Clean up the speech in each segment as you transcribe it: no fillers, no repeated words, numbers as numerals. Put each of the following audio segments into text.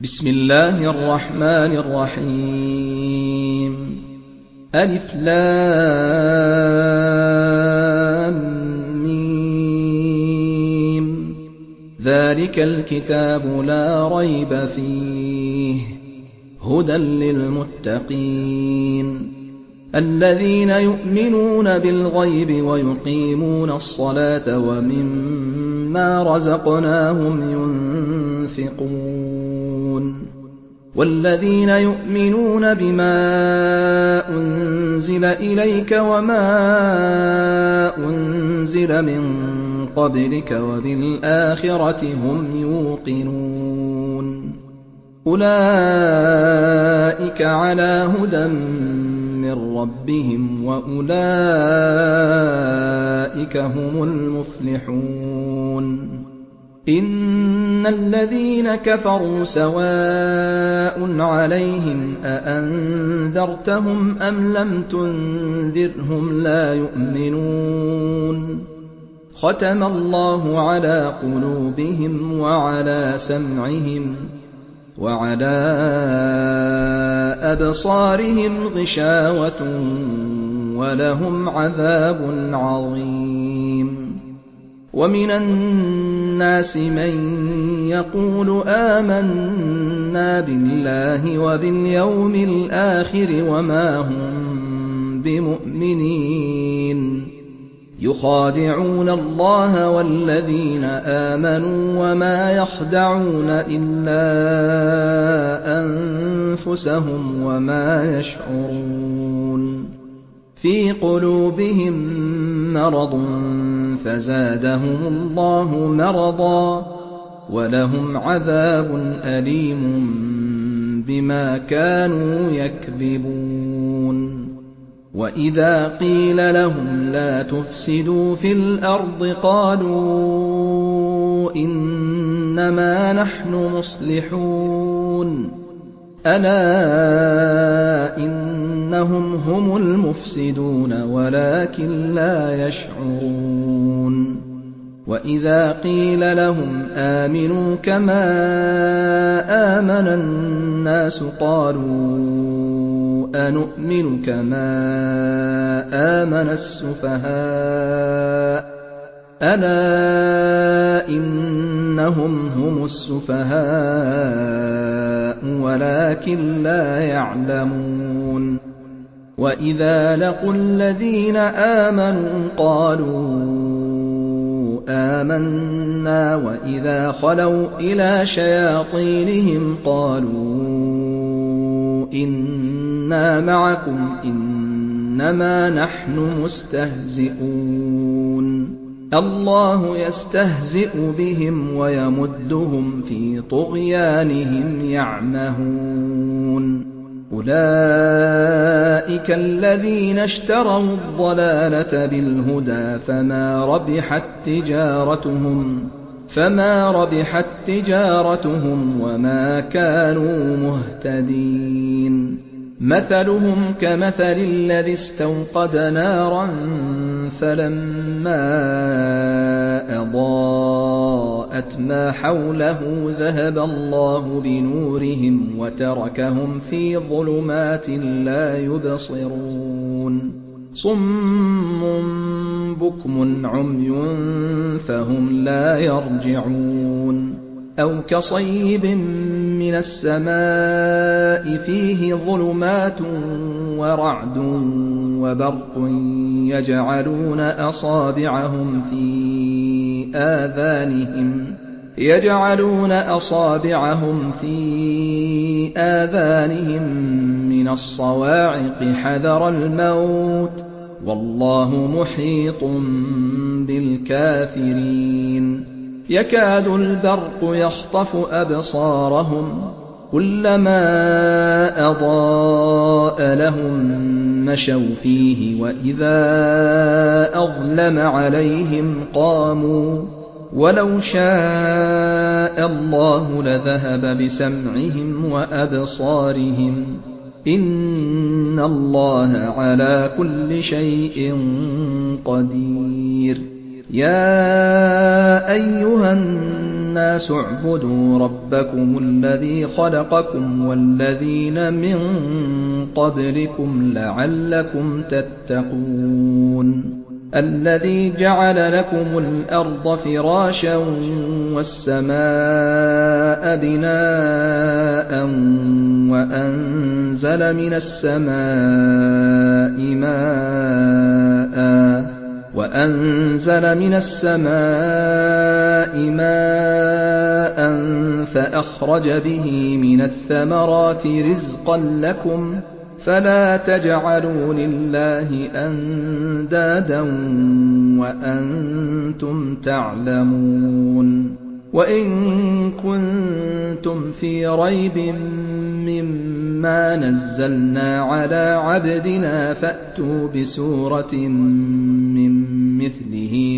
بسم الله الرحمن الرحيم ألف لام ميم ذلك الكتاب لا ريب فيه هدى للمتقين الذين يؤمنون بالغيب ويقيمون الصلاة ومما رزقناهم ينفقون والذين يؤمنون بما أنزل إليك وما أنزل من قبلك وبالآخرة هم يوقنون أولئك على هدى من ربهم وأولئك هم المفلحون إن الذين كفروا سواء عليهم أأنذرتهم أم لم تنذرهم لا يؤمنون ختم الله على قلوبهم وعلى سمعهم وعلى أبصارهم غشاوة ولهم عذاب عظيم ومن الناس من يقول آمنا بالله وباليوم الآخر وما هم بمؤمنين يخادعون الله والذين آمنوا وما يخدعون إلا أنفسهم وما يشعرون في قلوبهم مرض فزادهم الله مرضا ولهم عذاب أليم بما كانوا يكذبون وإذا قيل لهم لا تفسدوا في الأرض قالوا إنما نحن مصلحون ألا إنهم هم المفسدون ولكن لا يشعرون وإذا قيل لهم آمنوا كما آمن الناس قالوا أنؤمن كما آمن السفهاء ألا إنهم هم السفهاء ولكن لا يعلمون وإذا لقوا الذين آمنوا قالوا آمنا وإذا خلوا إلى شياطينهم قالوا إنا معكم إنما نحن مستهزئون الله يستهزئ بهم ويمدهم في طغيانهم يعمهون أولئك الذين اشتروا الضلالة بالهدى فما ربحت تجارتهم وما كانوا مهتدين مثلهم كمثل الذي استوقد نارا فلما أضاءت ما حوله ذهب الله بنورهم وتركهم في ظلمات لا يبصرون صم بكم عمي فهم لا يرجعون أو كصيب من السماء فيه ظلمات ورعد وبرق يجعلون أصابعهم في آذانهم من الصواعق حذر الموت والله محيط بالكافرين يكاد البرق يخطف أبصارهم كلما أضاء لهم مشوا فيه وإذا أظلم عليهم قاموا ولو شاء الله لذهب بسمعهم وأبصارهم إن الله على كل شيء قدير يَا أَيُّهَا النَّاسُ اعْبُدُوا رَبَّكُمُ الَّذِي خَلَقَكُمْ وَالَّذِينَ مِن قَبْلِكُمْ لَعَلَّكُمْ تَتَّقُونَ الَّذِي جَعَلَ لَكُمُ الْأَرْضَ فِرَاشًا وَالسَّمَاءَ بِنَاءً وَأَنزَلَ مِنَ السَّمَاءِ مَاءً فَأَخْرَجَ بِهِ مِنَ الثَّمَرَاتِ رِزْقًا لَّكُمْ فَلَا تَجْعَلُوا لِلَّهِ أَندَادًا وَأَنتُمْ تَعْلَمُونَ وَإِن كُنتُمْ فِي رَيْبٍ مِّمَّا نَزَّلْنَا عَلَىٰ عَبْدِنَا فَأْتُوا بِسُورَةٍ مِّن مِّثْلِهِ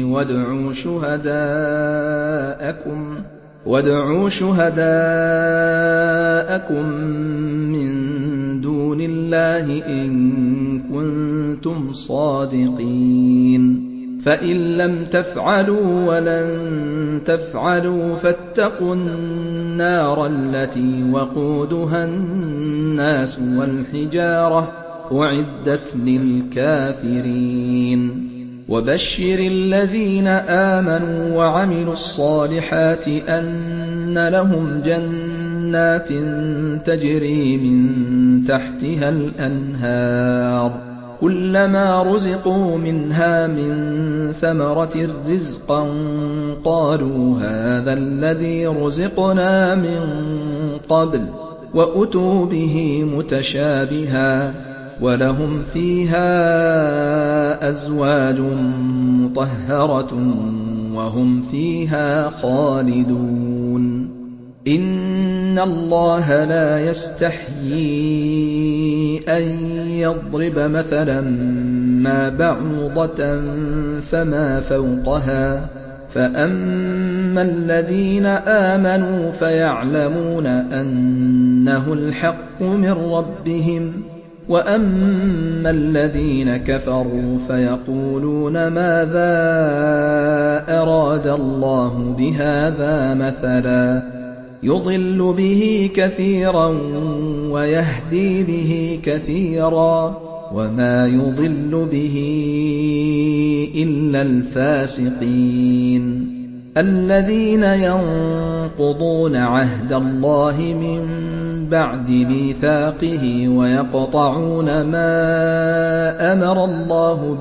وَادْعُوا شُهَدَاءَكُم مِّن دُونِ اللَّهِ إِن كُنتُمْ صَادِقِينَ فَإِن لَّمْ تَفْعَلُوا وَلَن تَفْعَلُوا فَاتَّقُوا النَّارَ الَّتِي وَقُودُهَا النَّاسُ وَالْحِجَارَةُ أُعِدَّتْ لِلْكَافِرِينَ وَبَشِّرِ الَّذِينَ آمَنُوا وَعَمِلُوا الصَّالِحَاتِ أَنَّ لَهُمْ جَنَّاتٍ تَجْرِي مِن تَحْتِهَا الْأَنْهَارُ كُلَّمَا رُزِقُوا مِنْهَا مِن ثَمَرَةٍ رِّزْقًا قَالُوا هَٰذَا الَّذِي رُزِقْنَا مِن قَبْلُ وَأُتُوا بِهِ مُتَشَابِهًا وَلَهُمْ فِيهَا أَزْوَاجٌ مُّطَهَّرَةٌ وَهُمْ فِيهَا خَالِدُونَ إِنَّ اللَّهَ لَا يَسْتَحْيِي أَن يَضْرِبَ مَثَلًا مَّا بَعُوضَةً فَمَا فَوْقَهَا فَأَمَّا الَّذِينَ آمَنُوا فَيَعْلَمُونَ أَنَّهُ الْحَقُّ مِن رَّبِّهِمْ وَأَمَّا الَّذِينَ كَفَرُوا فَيَقُولُونَ مَاذَا أَرَادَ اللَّهُ بِهَٰذَا مَثَلًا يُضِلُّ بِهِ كَثِيرًا وَيَهْدِي بِهِ كَثِيرًا وَمَا يُضِلُّ بِهِ إِلَّا الْفَاسِقِينَ الَّذِينَ يَنقُضُونَ عَهْدَ اللَّهِ مِن بَعْدِ مِيثَاقِهِ وَيَقْطَعُونَ مَا أَمَرَ اللَّهُ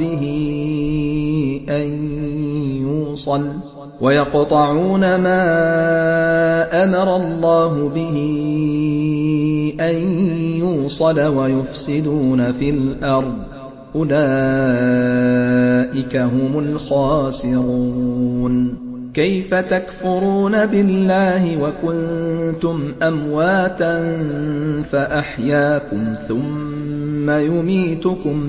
بِهِ أَن يُوصَلَ وَيُفْسِدُونَ فِي الْأَرْضِ أُولَٰئِكَ هُمُ الْخَاسِرُونَ كَيْفَ تَكْفُرُونَ بِاللَّهِ وَكُنتُمْ أَمْوَاتًا فَأَحْيَاكُمْ ثُمَّ يُمِيتُكُمْ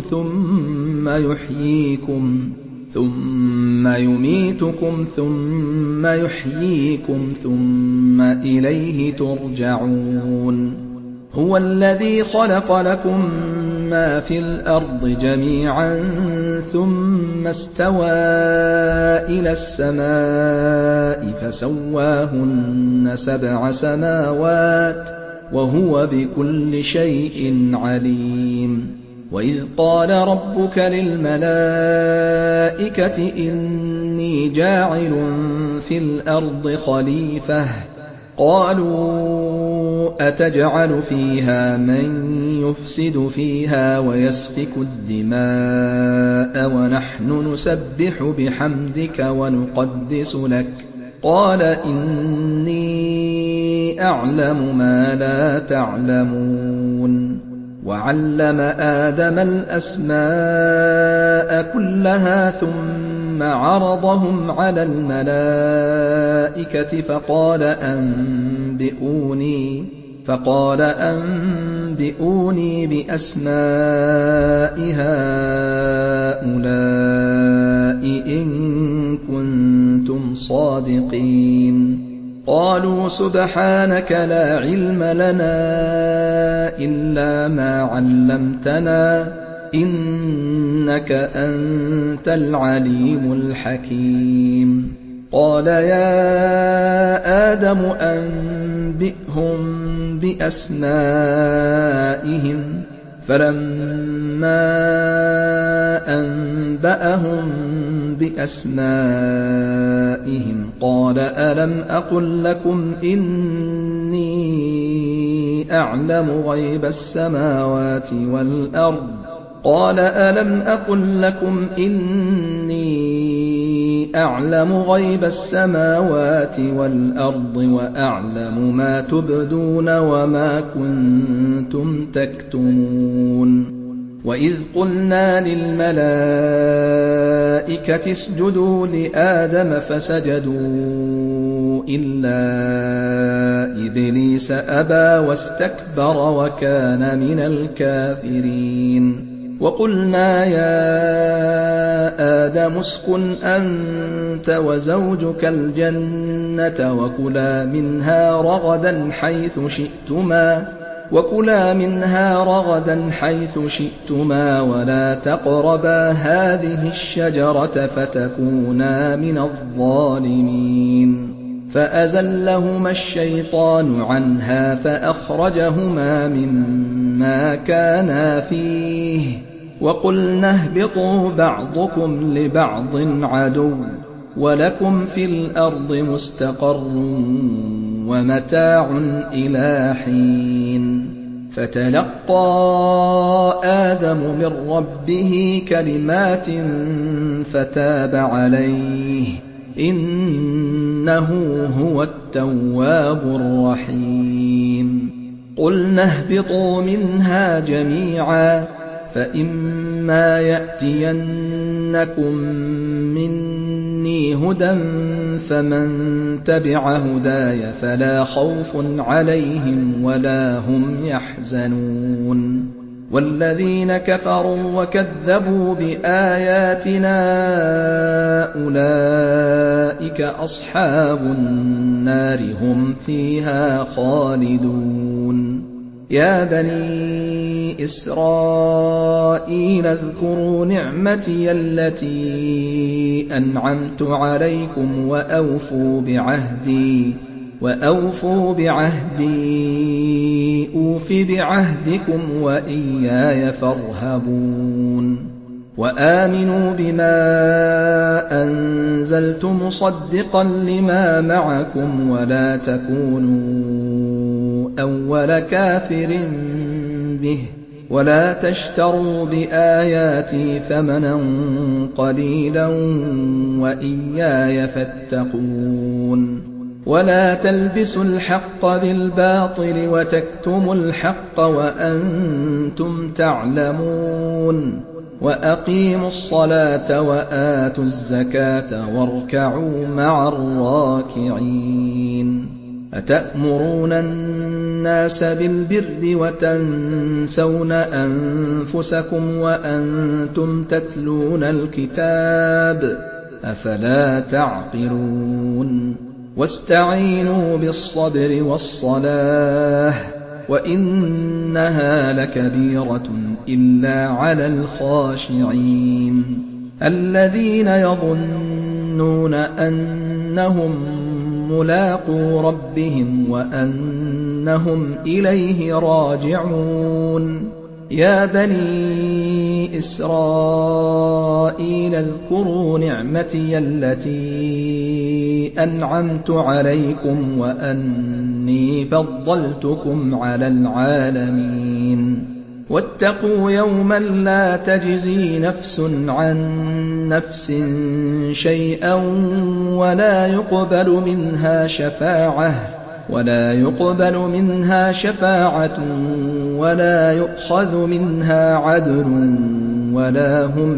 ثُمَّ يُحْيِيكُمْ ثُمَّ إِلَيْهِ تُرْجَعُونَ هُوَ الَّذِي خَلَقَ لَكُم مَّا فِي الْأَرْضِ جَمِيعًا ثُمَّ اسْتَوَىٰ إِلَى السَّمَاءِ فَسَوَّاهُنَّ سَبْعَ سَمَاوَاتٍ وَهُوَ بِكُلِّ شَيْءٍ عَلِيمٌ وَإِذْ قَالَ رَبُّكَ لِلْمَلَائِكَةِ إِنِّي جَاعِلٌ فِي الْأَرْضِ خَلِيفَةً قَالُوا أَتَجْعَلُ فِيهَا مَن يُفْسِدُ فِيهَا وَيَسْفِكُ الدِّمَاءَ وَنَحْنُ نُسَبِّحُ بِحَمْدِكَ وَنُقَدِّسُ لَكَ قَالَ إِنِّي أَعْلَمُ مَا لَا تَعْلَمُونَ وَعَلَّمَ آدَمَ الْأَسْمَاءَ كُلَّهَا ثُمَّ عَرَضَهُمْ عَلَى الْمَلَائِكَةِ فَقَالَ أَنبِئُونِي بِأَسْمَاءِ هَٰؤُلَاءِ إِن كُنتُمْ صَادِقِينَ قَالُوا سُبْحَانَكَ لَا عِلْمَ لَنَا إِلَّا مَا عَلَّمْتَنَا إِنَّكَ أَنتَ الْعَلِيمُ الْحَكِيمُ قَالَ يَا آدَمُ أَنبِئْهُم بِأَسْمَائِهِمْ فَلَمَّا أَنبَأَهُم بِأَسْمَائِهِمْ قَالَ أَلَمْ أَقُل لَّكُمْ إِنِّي أَعْلَمُ غَيْبَ السَّمَاوَاتِ وَالْأَرْضِ قَالَ أَلَمْ أَقُل لَّكُمْ إِنِّي أَعْلَمُ غَيْبَ السَّمَاوَاتِ وَالْأَرْضِ وَأَعْلَمُ مَا تُبْدُونَ وَمَا كُنتُمْ تَكْتُمُونَ وَإِذْ قُلْنَا لِلْمَلَائِكَةِ اسْجُدُوا لِآدَمَ فَسَجَدُوا إِلَّا إِبْلِيسَ أَبَىٰ وَاسْتَكْبَرَ وَكَانَ مِنَ الْكَافِرِينَ وَقُلْنَا يَا آدَمُ اسْكُنْ أَنتَ وَزَوْجُكَ الْجَنَّةَ وَكُلَا مِنْهَا رَغَدًا حَيْثُ شِئْتُمَا وَلَا تَقْرَبَا هَٰذِهِ الشَّجَرَةَ فَتَكُونَا مِنَ الظَّالِمِينَ فَأَزَلَّهُمَا الشَّيْطَانُ عَنْهَا فَأَخْرَجَهُمَا مِمَّا كَانَا فِيهِ وَقُلْنَا اهْبِطُوا بَعْضُكُمْ لِبَعْضٍ عَدُوٌّ وَلَكُمْ فِي الْأَرْضِ مُسْتَقَرٌّ وَمَتَاعٌ إِلَىٰ حِينٍ فَتَلَقَّىٰ آدَمُ مِن رَّبِّهِ كَلِمَاتٍ فَتَابَ عَلَيْهِ إِنَّهُ هُوَ التَّوَّابُ الرَّحِيمُ قُلْنَا اهْبِطُوا مِنْهَا جَمِيعًا فَإِمَّا يَأْتِيَنَّكُم مِّنِّي هُدًى فَمَن تَبِعَ هُدَايَ فَلَا خَوْفٌ عَلَيْهِمْ وَلَا هُمْ يَحْزَنُونَ وَالَّذِينَ كَفَرُوا وَكَذَّبُوا بِآيَاتِنَا أُولَٰئِكَ أَصْحَابُ النَّارِ هُمْ فِيهَا خَالِدُونَ يَا بَنِي إِسْرَائِيلَ اذْكُرُوا نِعْمَتِيَ الَّتِي أَنْعَمْتُ عَلَيْكُمْ وَأَوْفُوا بِعَهْدِي أُوفِ بِعَهْدِكُمْ وَإِيَّايَ فَارْهَبُونِ وَآمِنُوا بِمَا أَنزَلْتُ مُصَدِّقًا لِّمَا مَعَكُمْ وَلَا تَكُونُوا أَوَّلَ كَافِرٍ بِهِ وَلَا تَشْتَرُوا بِآيَاتِي ثَمَنًا قَلِيلًا وَإِيَّايَ فَاتَّقُونِ وَلَا تَلْبِسُوا الْحَقَّ بِالْبَاطِلِ وَتَكْتُمُوا الْحَقَّ وَأَنتُمْ تَعْلَمُونَ وَأَقِيمُوا الصَّلَاةَ وَآتُوا الزَّكَاةَ وَارْكَعُوا مَعَ الرَّاكِعِينَ أَتَأْمُرُونَ النَّاسَ بِالْبِرِّ وَتَنسَوْنَ أَنفُسَكُمْ وَأَنتُمْ تَتْلُونَ الْكِتَابَ أَفَلَا تَعْقِلُونَ وَاسْتَعِينُوا بِالصَّبْرِ وَالصَّلَاةِ وَإِنَّهَا لَكَبِيرَةٌ إِلَّا عَلَى الْخَاشِعِينَ الَّذِينَ يَظُنُّونَ أَنَّهُم مُّلَاقُو رَبِّهِمْ وَأَنَّهُمْ إِلَيْهِ رَاجِعُونَ يَا بَنِي إِسْرَائِيلَ اذْكُرُوا نِعْمَتِيَ الَّتِي أَنْعَمْتُ عَلَيْكُمْ وَأَنِّي فَضَّلْتُكُمْ عَلَى الْعَالَمِينَ وَاتَّقُوا يَوْمًا لَّا تَجْزِي نَفْسٌ عَن نَّفْسٍ شَيْئًا وَلَا يُقْبَلُ مِنْهَا شَفَاعَةٌ وَلَا يُؤْخَذُ مِنْهَا عَدْلٌ وَلَا هُمْ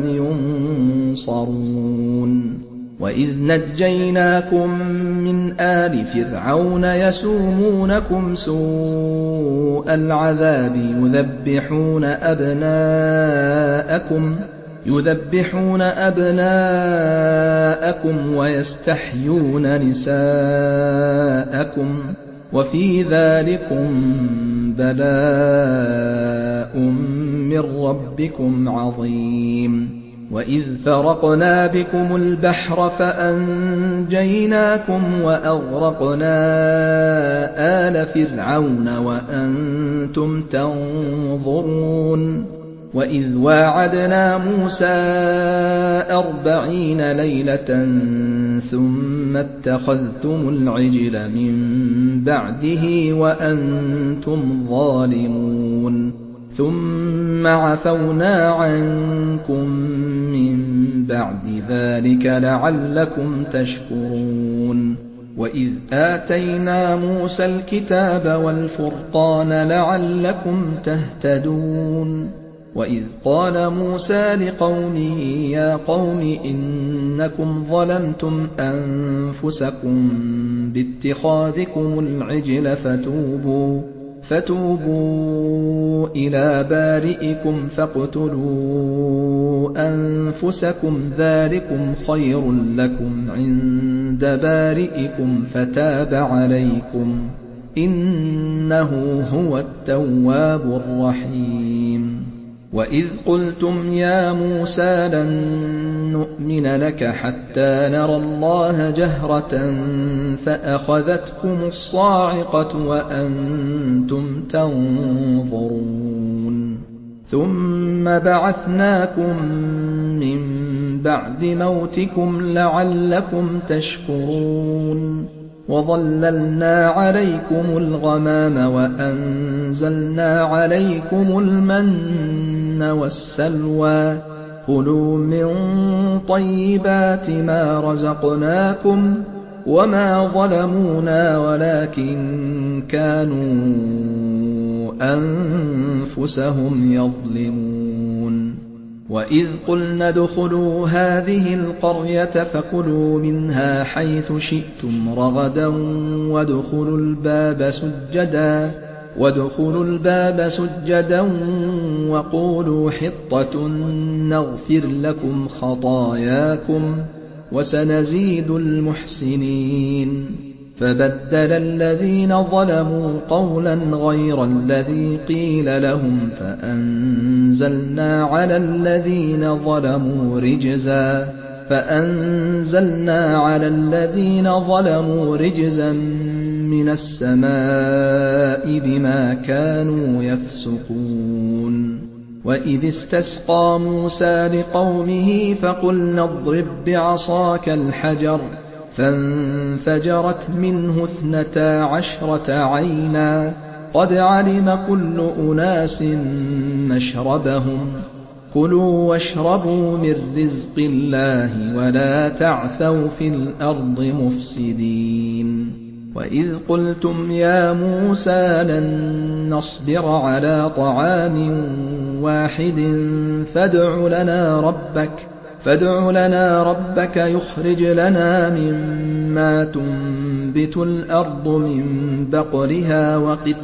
يُنصَرُونَ وَإِذْ نَجَّيْنَاكُم مِّنْ آلِ فِرْعَوْنَ يَسُومُونَكُمْ سُوءَ الْعَذَابِ يُذَبِّحُونَ أَبْنَاءَكُمْ وَيَسْتَحْيُونَ نِسَاءَكُمْ وَفِي ذَٰلِكُم بَلَاءٌ مِّن مِّن رَّبِّكُمْ عَظِيمٌ وَإِذْ فَرَقْنَا بِكُمُ الْبَحْرَ فَأَنجَيْنَاكُمْ وَأَغْرَقْنَا آلَ فِرْعَوْنَ وَأَنتُمْ تَنظُرُونَ وَإِذْ وَاعَدْنَا مُوسَىٰ 40 لَيْلَةً ثُمَّ اتَّخَذْتُمُ الْعِجْلَ مِن بَعْدِهِ وَأَنتُمْ ظَالِمُونَ ثُمَّ عَفَوْنَا عَنكُم مِّن بَعْدِ ذَٰلِكَ لَعَلَّكُمْ تَشْكُرُونَ وَإِذْ آتَيْنَا مُوسَى الْكِتَابَ وَالْفُرْقَانَ لَعَلَّكُمْ تَهْتَدُونَ وَإِذْ قَالَ مُوسَىٰ لِقَوْمِهِ يَا قَوْمِ إِنَّكُمْ ظَلَمْتُمْ أَنفُسَكُم بِاتِّخَاذِكُمُ الْعِجْلَ فتوبوا إِلَىٰ بَارِئِكُمْ فاقتلوا أَنفُسَكُمْ ذَٰلِكُمْ خَيْرٌ لَّكُمْ عِندَ بَارِئِكُمْ فَتَابَ عَلَيْكُمْ ۖ إِنَّهُ هُوَ التَّوَّابُ الرَّحِيمُ وَإِذْ قُلْتُمْ يَا مُوسَىٰ لَن نُّؤْمِنَ لَكَ حَتَّىٰ نَرَى اللَّهَ جَهْرَةً فَأَخَذَتْكُمُ الصَّاعِقَةُ وَأَنتُمْ تَنظُرُونَ ثُمَّ بَعَثْنَاكُم مِّن بَعْدِ مَوْتِكُمْ لَعَلَّكُمْ تَشْكُرُونَ وَظَلَّلْنَا عَلَيْكُمُ الْغَمَامَ وَأَنزَلْنَا عَلَيْكُمُ الْمَنَّ وَالسَّلْوَىٰ كُلُوا مِن طَيِّبَاتِ مَا رَزَقْنَاكُمْ وَمَا ظَلَمُونَا وَلَٰكِن كَانُوا أَنفُسَهُمْ يَظْلِمُونَ وَإِذْ قُلْنَا ادْخُلُوا هَٰذِهِ الْقَرْيَةَ فَكُلُوا مِنْهَا حَيْثُ شِئْتُمْ رَغَدًا وَادْخُلُوا الْبَابَ سُجَّدًا وَقُولُوا حِطَّةٌ نَّغْفِرْ لَكُمْ خَطَايَاكُمْ ۚ وَسَنَزِيدُ الْمُحْسِنِينَ فَبَدَّلَ الَّذِينَ ظَلَمُوا قَوْلًا غَيْرَ الَّذِي قِيلَ لَهُمْ فَأَنزَلْنَا عَلَى الَّذِينَ ظَلَمُوا رِجْزًا مِّنَ السَّمَاءِ بِمَا كَانُوا يَفْسُقُونَ وَإِذِ اسْتَسْقَىٰ مُوسَىٰ لِقَوْمِهِ فَقُلْنَا اضْرِب بِّعَصَاكَ الْحَجَرَ فَانفَجَرَتْ مِنْهُ 12 عَيْنًا ۖ قَدْ عَلِمَ كُلُّ أُنَاسٍ مَّشْرَبَهُمْ ۖ كُلُوا وَاشْرَبُوا مِن رِّزْقِ اللَّهِ وَلَا تَعْثَوْا فِي الْأَرْضِ مُفْسِدِينَ وَإِذْ قُلْتُمْ يَا مُوسَىٰ لَن نَّصْبِرَ عَلَىٰ طَعَامٍ وَاحِدٍ فادع لنا ربك يخرج لنا مما تنبت الأرض من بقلها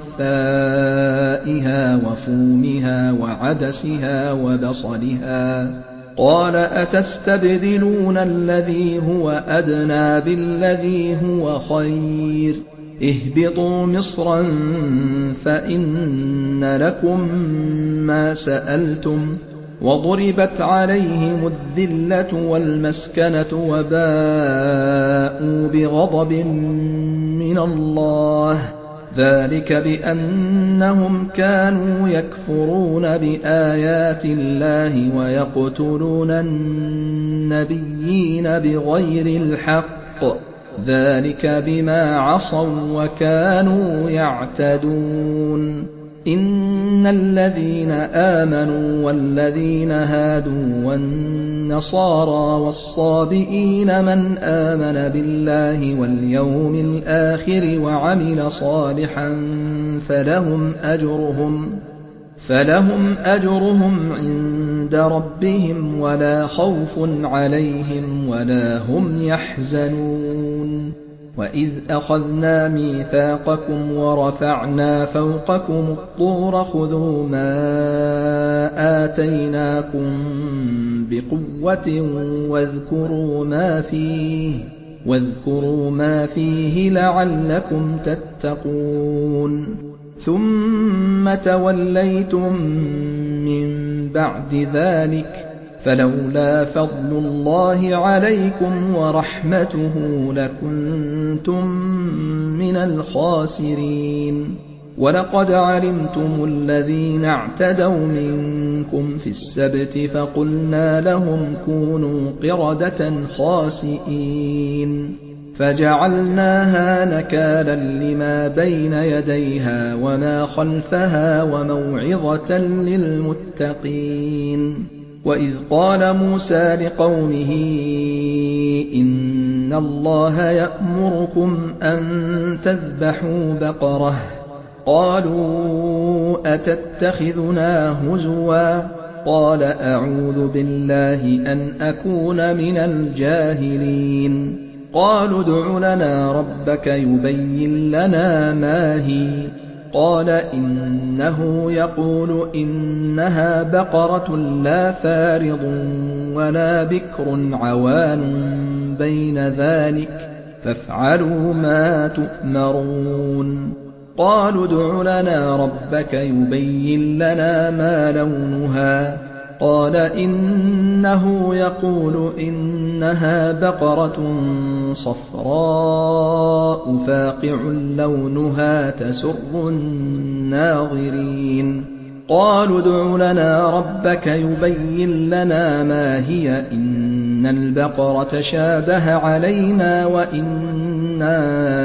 وقثائها وفومها وعدسها وبصلها قال أتستبدلون الذي هو أدنى بالذي هو خير اهبطوا مصرا فإن لكم ما سألتم وضربت عليهم الذلة والمسكنة وباءوا بغضب من الله ذلك بأنهم كانوا يكفرون بآيات الله ويقتلون النبيين بغير الحق ذلك بما عصوا وكانوا يعتدون إن الذين آمنوا والذين هادوا والنصارى والصابئين من آمن بالله واليوم الآخر وعمل صالحا فلهم أجرهم عند ربهم ولا خوف عليهم ولا هم يحزنون وإذ أخذنا ميثاقكم ورفعنا فوقكم الطور خذوا ما آتيناكم بقوة واذكروا ما فيه لعلكم تتقون ثم توليتم من بعد ذلك فلولا فضل الله عليكم ورحمته لكنتم من الخاسرين. ولقد علمتم الذين اعتدوا منكم في السبت فقلنا لهم كونوا قردة خاسئين فجعلناها نكالا لما بين يديها وما خلفها وموعظة للمتقين. وإذ قال موسى لقومه إن الله يأمركم أن تذبحوا بقرة قالوا أتتخذنا هزوا قال أعوذ بالله أن أكون من الجاهلين. قالوا ادع لنا ربك يبين لنا ما هي قال إنه يقول إنها بقرة لا فارض ولا بكر عوان بين ذلك فافعلوا ما تؤمرون. قالوا ادع لنا ربك يبين لنا ما لونها قال إنه يقول إنها بقرة صفراء فاقع لونها تسر الناظرين. قالوا ادع لنا ربك يبين لنا ما هي إن البقرة شابه علينا وإنا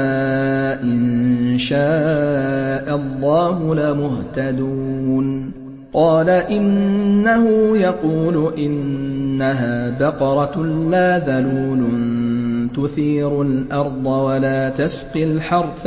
إن شاء الله لمهتدون. قال إنه يقول إنها بقرة لا ذلول تثير الأرض ولا تسقي الحرث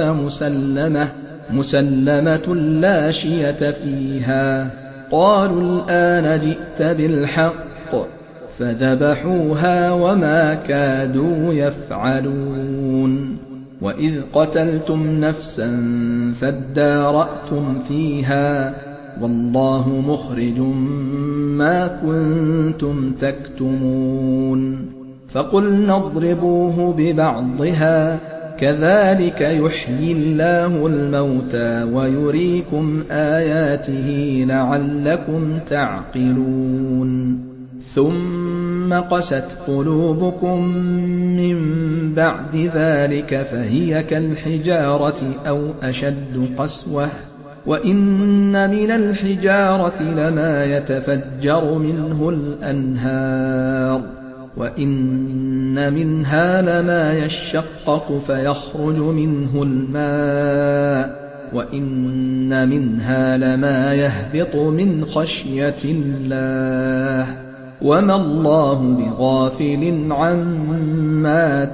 مسلمة لا شية فيها. قالوا الآن جئت بالحق فذبحوها وما كادوا يفعلون. وإذ قتلتم نفسا فادارأتم فيها والله مخرج ما كنتم تكتمون. فقلنا اضربوه ببعضها كذلك يحيي الله الموتى ويريكم آياته لعلكم تعقلون. ثم قست قلوبكم من بعد ذلك فهي كالحجارة أو أشد قسوة وإن من الحجارة لما يتفجر منه الأنهار وإن منها لما يشقق فيخرج منه الماء وإن منها لما يهبط من خشية الله وما الله بغافل عما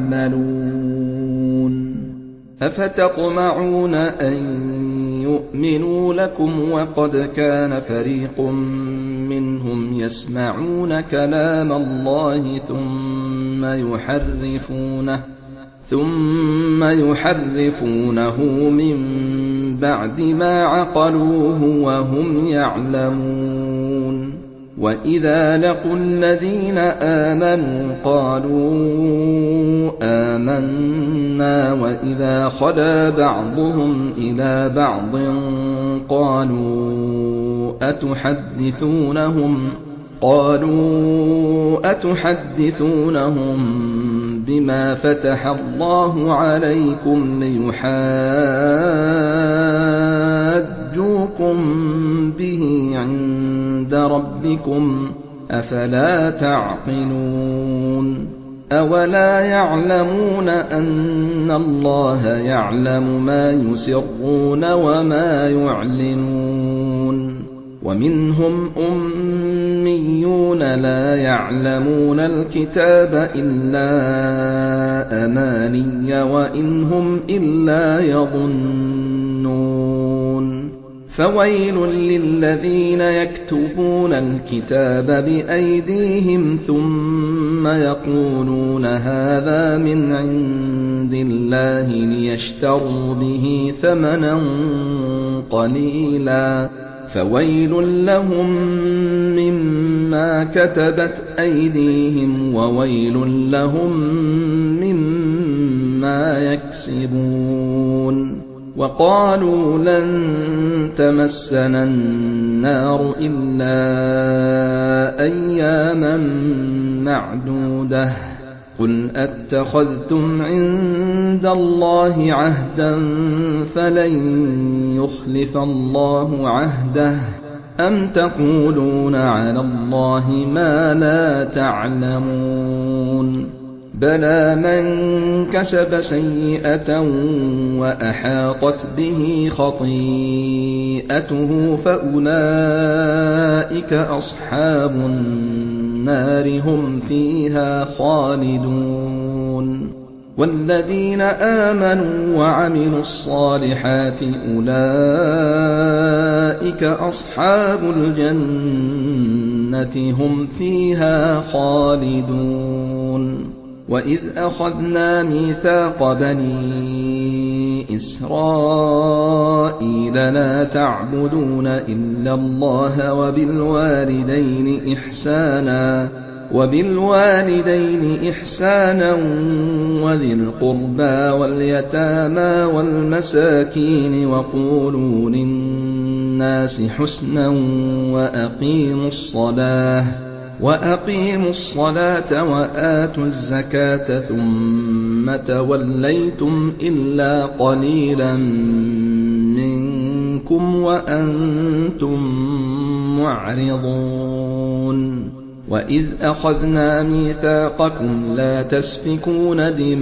تعملون. أفتطمعون أن يؤمنوا لكم وقد كان فريق منهم يسمعون كلام الله ثم يحرفونه من بعد ما عقلوه وهم يعلمون. وإذا لقوا الذين آمنوا قالوا آمنا وإذا خلا بعضهم إلى بعض قالوا أتحدثونهم بما فتح الله عليكم ليحاجوكم به عند ربكم أفلا تعقلون. أولا يعلمون أن الله يعلم ما يسرون وما يعلنون. ومنهم أميون لا يعلمون الكتاب إلا أماني وإن هم إلا يظنون. فويل للذين يكتبون الكتاب بأيديهم ثم يقولون هذا من عند الله ليشتروا به ثمنا قليلا فويل لهم مما كتبت أيديهم وويل لهم مما يكسبون. وقالوا لن تمسنا النار إلا أياما معدودة قل أتخذتم عند الله عهدا فلن يخلف الله عهده أم تقولون على الله ما لا تعلمون بلى من كسب سيئة وأحاطت به خطيئته فأولئك أصحاب النار هم فيها خالدون والذين آمنوا وعملوا الصالحات أولئك أصحاب الجنة هم فيها خالدون وإذ أخذنا ميثاق بني إسرائيل لا تعبدون إلا الله وبالوالدين إحسانا وذي القربى واليتامى والمساكين وقولوا للناس حسنا وأقيموا الصلاة وآتوا الزكاة ثم توليتم إلا قليلا منكم وأنتم معرضون وإذ أخذنا ميثاقكم لا تسفكون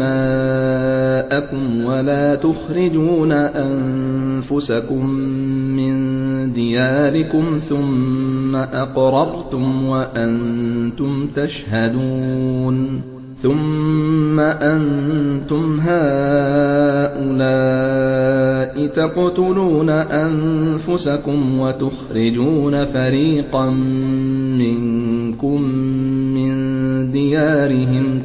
دماءكم ولا تخرجون أنفسكم من دياركم ثم أقررتم وأنتم تشهدون ثم أنتم هؤلاء تقتلون أنفسكم وتخرجون فريقا منكم من ديارهم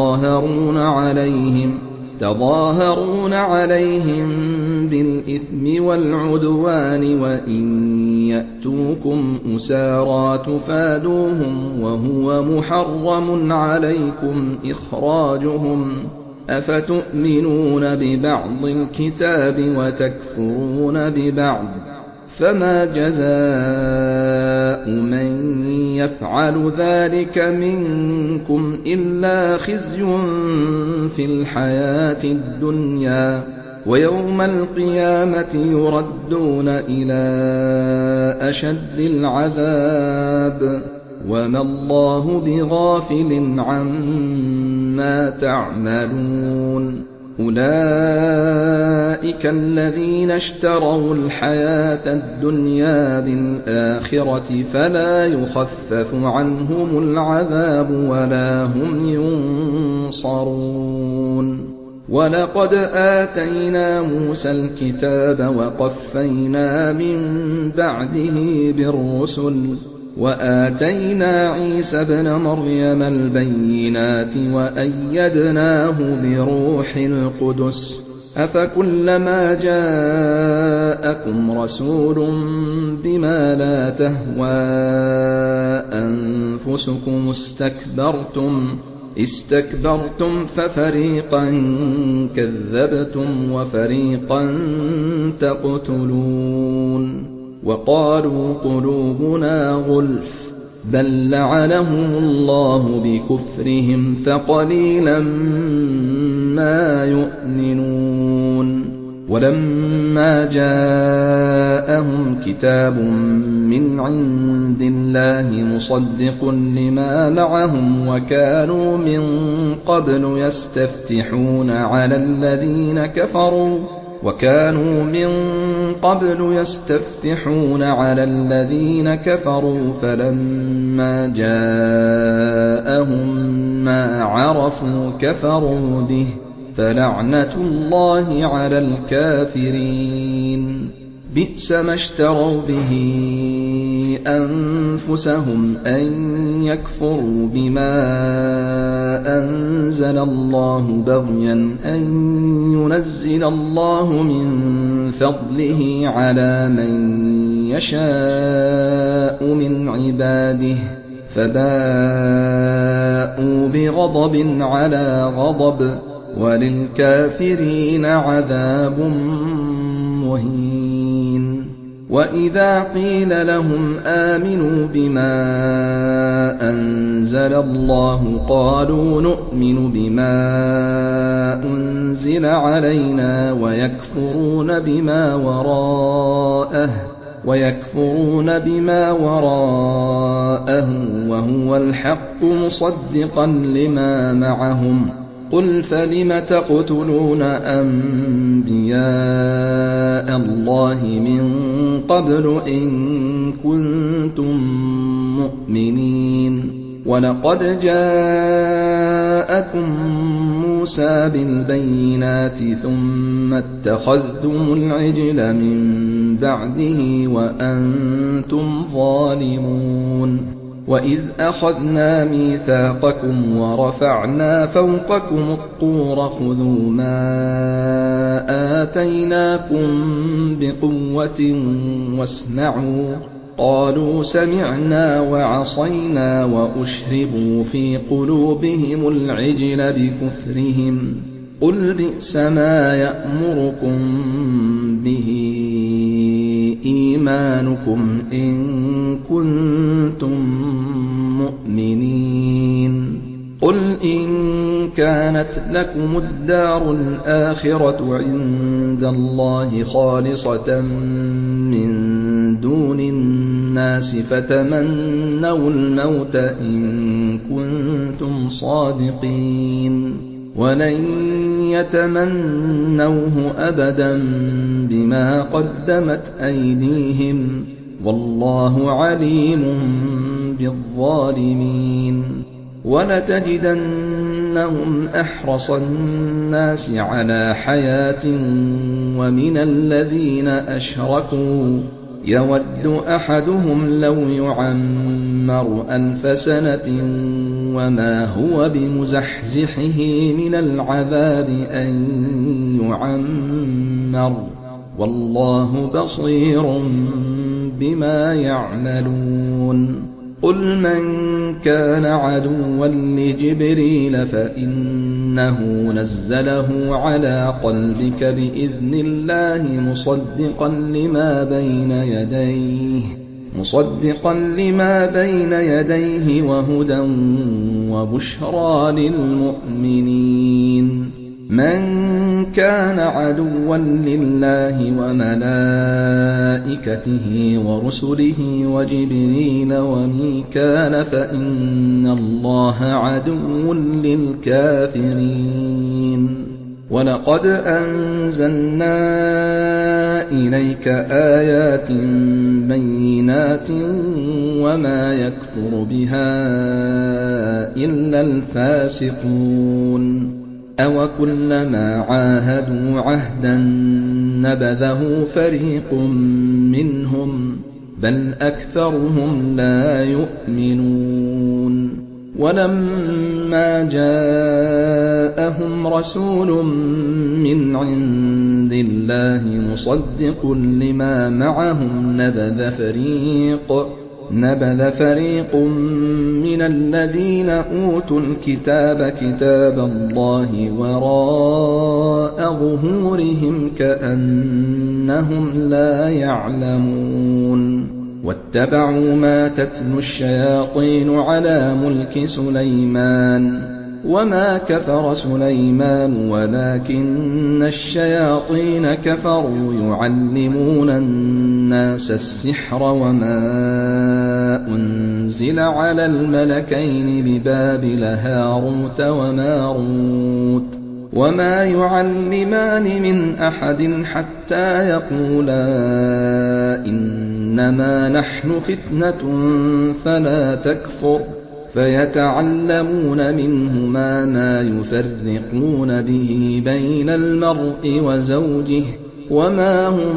تظاهرون عليهم بالإثم والعدوان وإن يأتوكم أسارى تفادوهم وهو محرم عليكم إخراجهم أفتؤمنون ببعض الكتاب وتكفرون ببعض فما جزاء من يفعل ذلك منكم إلا خزي في الحياة الدنيا ويوم القيامة يردون إلى أشد العذاب وما الله بغافل عما تعملون أولئك الذين اشتروا الحياة الدنيا بالآخرة فلا يخفف عنهم العذاب ولا هم ينصرون ولقد آتينا موسى الكتاب وقفينا من بعده بالرسل وآتينا عيسى ابن مريم البينات وأيدناه بروح القدس أفكلما جاءكم رسول بما لا تهوى أنفسكم استكبرتم ففريقا كذبتم وفريقا تقتلون وقالوا قلوبنا غلف بل لعنهم الله بكفرهم فقليلا ما يؤمنون ولما جاءهم كتاب من عند الله مصدق لما معهم وكانوا من قبل يستفتحون على الذين كفروا فلما جاءهم ما عرفوا كفروا به فلعنة الله على الكافرين بئس ما اشتروا به أنفسهم أن يكفروا بما أنزل الله بغيا أن ينزل الله من فضله على من يشاء من عباده فباءوا بغضب على غضب وللكافرين عذاب مهين وإذا قيل لهم آمنوا بما أنزل الله قالوا نؤمن بما أنزل علينا ويكفرون بما وراءه وهو الحق مصدقا لما معهم قل فلم تقتلون أنبياء الله من قبل إن كنتم مؤمنين ولقد جاءكم موسى بالبينات ثم اتخذتم العجل من بعده وأنتم ظالمون وإذ أخذنا ميثاقكم ورفعنا فوقكم الطور خذوا ما آتيناكم بقوة واسمعوا قالوا سمعنا وعصينا وأشربوا في قلوبهم العجل بكفرهم قل بئس ما يأمركم به إيمانكم إن كنتم مؤمنين قل إن كانت لكم الدار الآخرة عند الله خالصة من دون الناس فتمنوا الموت إن كنتم صادقين ولن يتمنوه أبدا بما قدمت أيديهم والله عليم بالظالمين ولتجدنهم أحرص الناس على حياة ومن الذين أشركوا يود أحدهم لو يعمر 1000 سنة وما هو بمزحزحه من العذاب أن يعمر والله بصير بما يعملون قل من كان عدوا لجبريل فإنه نزله على قلبك بإذن الله مصدقا لما بين يديه وهدى وبشرى للمؤمنين من كان عدوا لله وملائكته ورسله وجبريل وميكال فإن الله عدو للكافرين ولقد أنزلنا إليك آيات بينات وما يكفر بها إلا الفاسقون أَوَكُلَّمَا عَاهَدُوا عَهْدًا نَّبَذَهُ فَرِيقٌ مِّنْهُم بَلْ أَكْثَرُهُمْ لَا يُؤْمِنُونَ وَلَمَّا جَاءَهُمْ رَسُولٌ مِّنْ عِندِ اللَّهِ مُصَدِّقٌ لِّمَا مَعَهُمْ نبذ فريق من الذين أوتوا الكتاب كتاب الله وراء ظهورهم كأنهم لا يعلمون واتبعوا ما تتلو الشياطين على ملك سليمان وما كفر سليمان ولكن الشياطين كفروا يعلمون الناس السحر وما أنزل على الملكين ببابل هاروت وماروت وما يعلمان من أحد حتى يقولا إنما نحن فتنة فلا تكفر فيتعلمون منهما ما يفرقون به بين المرء وزوجه وما هم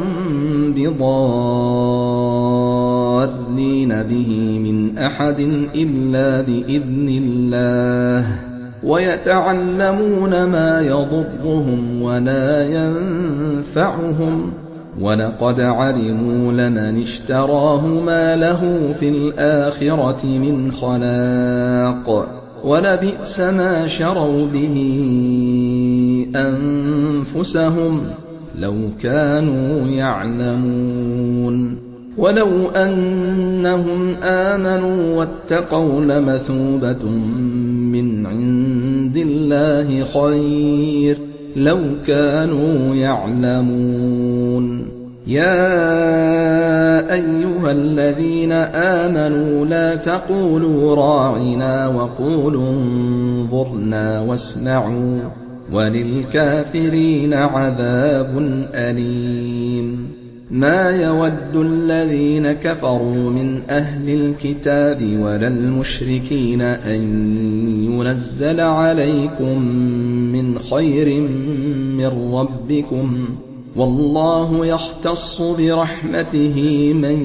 بضارين به من أحد إلا بإذن الله ويتعلمون ما يضرهم ولا ينفعهم وَلَقَدْ عَلِمُوا لَمَنِ اشْتَرَاهُ مَا لَهُ فِي الْآخِرَةِ مِنْ خَلَاقٍ وَلَبِئْسَ مَا شَرَوْا بِهِ أَنفُسَهُمْ لَوْ كَانُوا يَعْلَمُونَ وَلَوْ أَنَّهُمْ آمَنُوا وَاتَّقَوْا لَمَثُوبَةٌ مِّنْ عِندِ اللَّهِ خَيْرٌ لَوْ كَانُوا يَعْلَمُونَ يَا أَيُّهَا الَّذِينَ آمَنُوا لَا تَقُولُوا رَاعِنَا وَقُولُوا انظُرْنَا وَاسْمَعُوا وَلِلْكَافِرِينَ عَذَابٌ أَلِيمٌ مَا يَوَدُّ الَّذِينَ كَفَرُوا مِنْ أَهْلِ الْكِتَابِ وَلَا الْمُشْرِكِينَ أَن يُنَزَّلَ عَلَيْكُم مِّنْ خَيْرٍ مِّن رَّبِّكُمْ وَاللَّهُ يَخْتَصُّ بِرَحْمَتِهِ مَن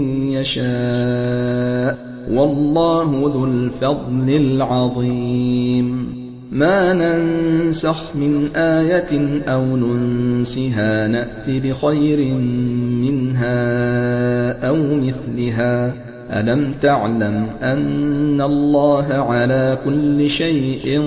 يَشَاءُ وَاللَّهُ ذُو الْفَضْلِ الْعَظِيمِ مَا نَنسَخْ مِنْ آيَةٍ أَوْ نُنسِهَا نَأْتِ بِخَيْرٍ مِّنْهَا أَوْ مِثْلِهَا أَلَمْ تَعْلَمْ أَنَّ اللَّهَ عَلَىٰ كُلِّ شَيْءٍ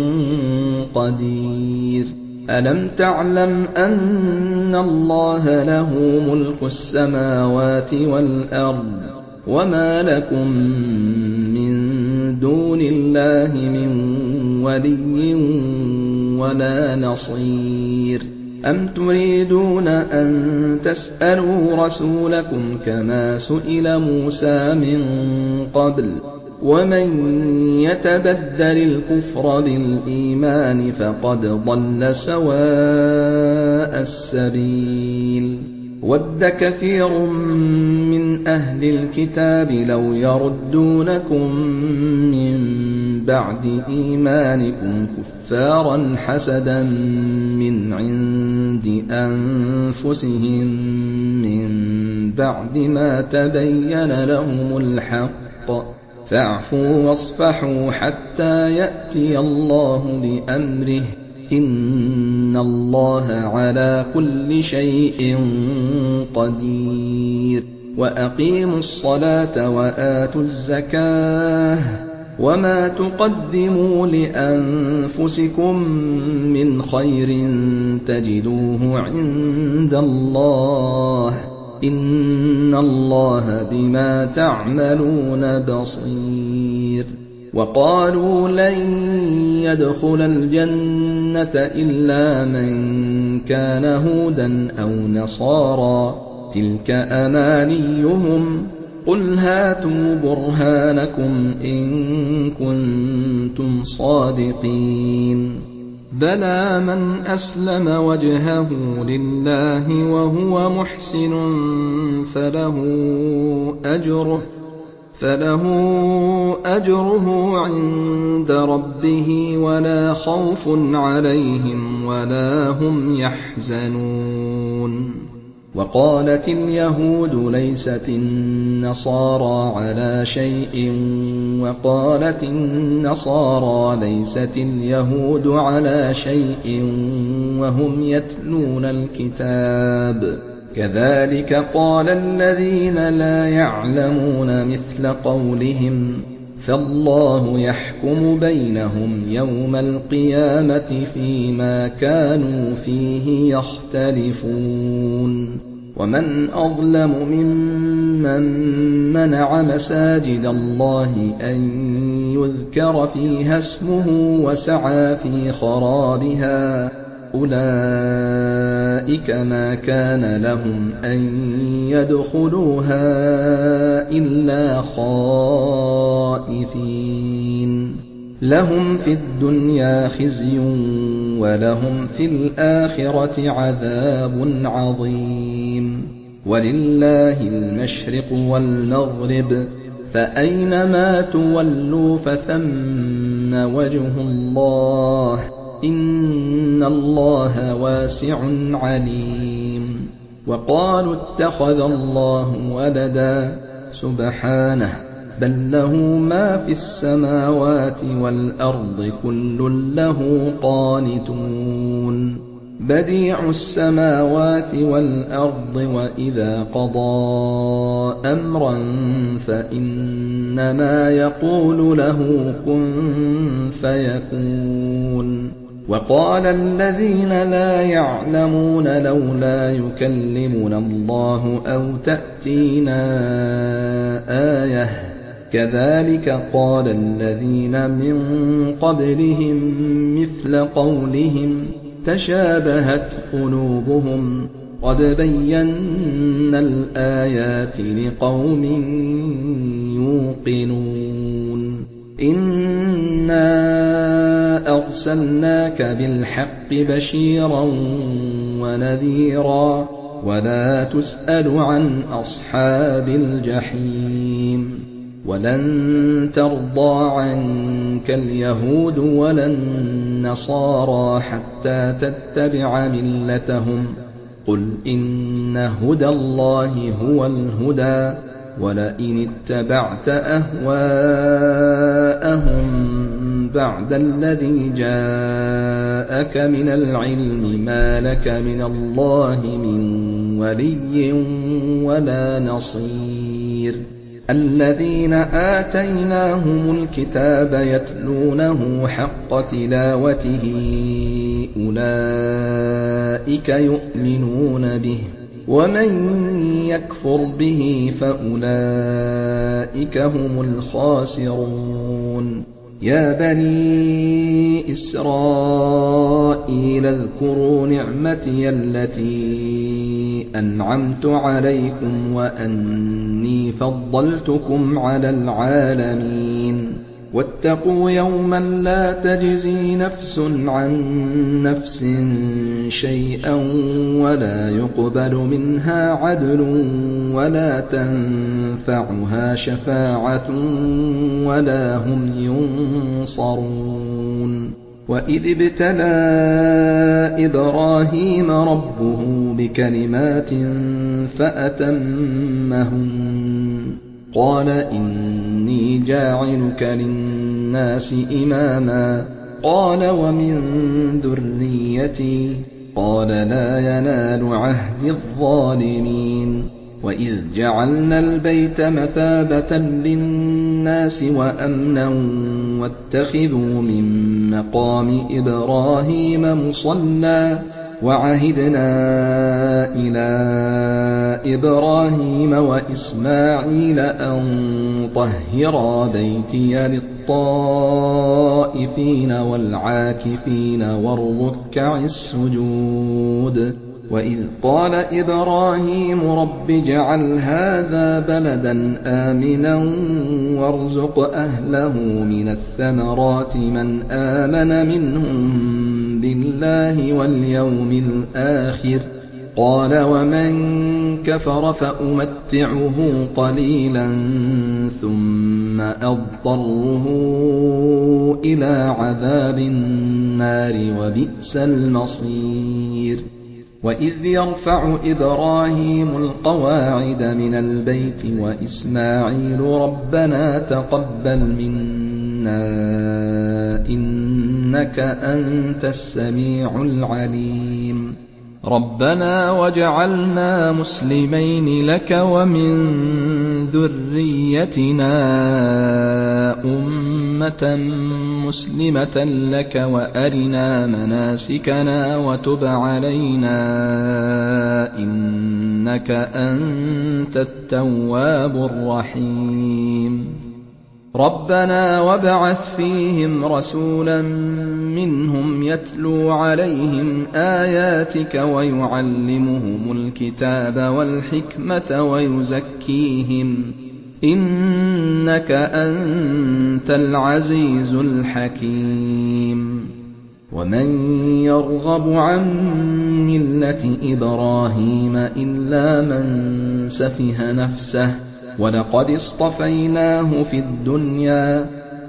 قَدِيرٌ أَلَمْ تَعْلَمْ أَنَّ اللَّهَ لَهُ مُلْكُ السَّمَاوَاتِ وَالْأَرْضِ وَمَا لَكُم مِّن دُونِ اللَّهِ مِن وَلِيٍّ وَلَا نَصِيرٍ أَمْ تُرِيدُونَ أَن تَسْأَلُوا رَسُولَكُمْ كَمَا سُئِلَ مُوسَىٰ مِن قَبْلُ وَمَن يَتَبَدَّلِ الْكُفْرَ بِالْإِيمَانِ فَقَدْ ضَلَّ سَوَاءَ السَّبِيلِ وَدَّ كَثِيرٌ مِّنْ أَهْلِ الْكِتَابِ لَوْ يَرُدُّونَكُم مِّن بَعْدِ إِيمَانِكُمْ كُفَّارًا حَسَدًا مِّنْ عِندِ أَنفُسِهِم مِّن بَعْدِ مَا تَبَيَّنَ لَهُمُ الْحَقُّ فَاعْفُوا وَاصْفَحُوا حَتَّىٰ يَأْتِيَ اللَّهُ بِأَمْرِهِ إِنَّ اللَّهَ عَلَىٰ كُلِّ شَيْءٍ قَدِيرٌ وَأَقِيمُوا الصَّلَاةَ وَآتُوا الزَّكَاةَ وَمَا تُقَدِّمُوا لِأَنفُسِكُم مِّنْ خَيْرٍ تَجِدُوهُ عِندَ اللَّهِ إِنَّ اللَّهَ بِمَا تَعْمَلُونَ بَصِيرٌ وَقَالُوا لَن يَدْخُلَ الْجَنَّةَ إِلَّا مَن كَانَ هُودًا أَوْ نَصَارَىٰ ۗ تِلْكَ أَمَانِيُّهُمْ ۖ قُلْ هَاتُوا بُرْهَانَكُمْ إِن كُنتُمْ صَادِقِينَ بَلَىٰ مَنْ أَسْلَمَ وَجْهَهُ لِلَّهِ وَهُوَ مُحْسِنٌ فَلَهُ أَجْرُهُ عِندَ رَبِّهِ وَلَا خَوْفٌ عَلَيْهِمْ وَلَا هُمْ يَحْزَنُونَ وَقَالَتِ الْيَهُودُ لَيْسَتِ النَّصَارَىٰ عَلَىٰ شَيْءٍ وَقَالَتِ النَّصَارَىٰ لَيْسَتِ الْيَهُودُ عَلَىٰ شَيْءٍ وَهُمْ يَتْلُونَ الْكِتَابَ كَذَٰلِكَ قَالَ الَّذِينَ لَا يَعْلَمُونَ مِثْلَ قَوْلِهِمْ فَاللَّهُ يَحْكُمُ بَيْنَهُمْ يَوْمَ الْقِيَامَةِ فِيمَا كَانُوا فِيهِ يَخْتَلِفُونَ وَمَنْ أَظْلَمُ مِمَّن مَّنَعَ مَسَاجِدَ اللَّهِ أَن يُذْكَرَ فِيهَا اسْمُهُ وَسَعَىٰ فِي خَرَابِهَا ۚ أُولَٰئِكَ مَا كَانَ لَهُمْ أَن يَدْخُلُوهَا إِلَّا خَائِفِينَ لَهُمْ فِي الدُّنْيَا خِزْيٌ وَلَهُمْ فِي الْآخِرَةِ عَذَابٌ عَظِيمٌ وَلِلَّهِ الْمَشْرِقُ وَالْمَغْرِبُ فَأَيْنَمَا تُوَلُّوا فَثَمَّ وَجْهُ اللَّهِ ۚ إِنَّ اللَّهَ وَاسِعٌ عَلِيمٌ وَقَالُوا اتَّخَذَ اللَّهُ وَلَدًا سُبْحَانَهُ ۖ بَل لَّهُ مَا فِي السَّمَاوَاتِ وَالْأَرْضِ كُلٌّ لَّهُ قَانِتُونَ بَدِيعُ السَّمَاوَاتِ وَالْأَرْضِ وَإِذَا قَضَىٰ أَمْرًا فَإِنَّمَا يَقُولُ لَهُ كُن فَيَكُونُ وقال الذين لا يعلمون لولا يكلمنا الله أو تأتينا آية كذلك قال الذين من قبلهم مثل قولهم تشابهت قلوبهم قد بينا الآيات لقوم يوقنون إنا أرسلناك بالحق بشيرا ونذيرا ولا تسأل عن أصحاب الجحيم ولن ترضى عنك اليهود ولا النصارى حتى تتبع ملتهم قل إن هدى الله هو الهدى ولئن اتبعت أهواءهم بعد الذي جاءك من العلم ما لك من الله من ولي ولا نصير الذين آتيناهم الكتاب يتلونه حق تلاوته أولئك يؤمنون به ومن يكفر به فأولئك هم الخاسرون يا بني إسرائيل اذكروا نعمتي التي أنعمت عليكم وأني فضلتكم على العالمين واتقوا يوما لا تجزي نفس عن نفس شيئا ولا يقبل منها عدل ولا تنفعها شفاعة ولا هم ينصرون وإذ ابتلى إبراهيم ربه بكلمات فأتمهن قال إني جاعلك للناس إماما قال ومن ذريتي قال لا ينال عهد الظالمين وإذ جعلنا البيت مثابة للناس وأمنا واتخذوا من مقام إبراهيم مصلى وعهدنا إلى إبراهيم وإسماعيل أن طهرا بيتي للطائفين والعاكفين والركع السجود وإذ قال إبراهيم رب اجعل هذا بلدا آمنا وارزق أهله من الثمرات من آمن منهم بالله واليوم الآخر قال ومن كفر فأمتعه قليلا ثم أضطره إلى عذاب النار وبئس المصير وإذ يرفع إبراهيم القواعد من البيت وإسماعيل ربنا تقبل منا إنك أنت السميع العليم ربنا واجعلنا مسلمين لك ومن ذريتنا أمة مسلمة لك وأرنا مناسكنا وتب علينا إنك أنت التواب الرحيم ربنا وابعث فيهم رسولا منهم يتلو عليهم آياتك ويعلمهم الكتاب والحكمة ويزكيهم إنك أنت العزيز الحكيم ومن يرغب عن ملة إبراهيم إلا من سفه نفسه ولقد اصطفيناه في الدنيا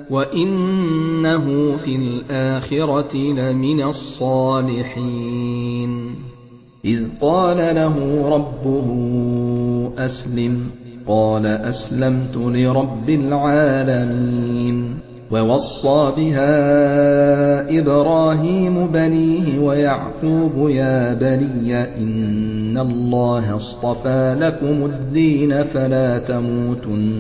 وإنه في الآخرة لمن الصالحين إذ قال له ربه أسلم قال أسلمت لرب العالمين ووصى بها إبراهيم بنيه ويعقوب يا بني إن الله اصطفى لكم الدين فلا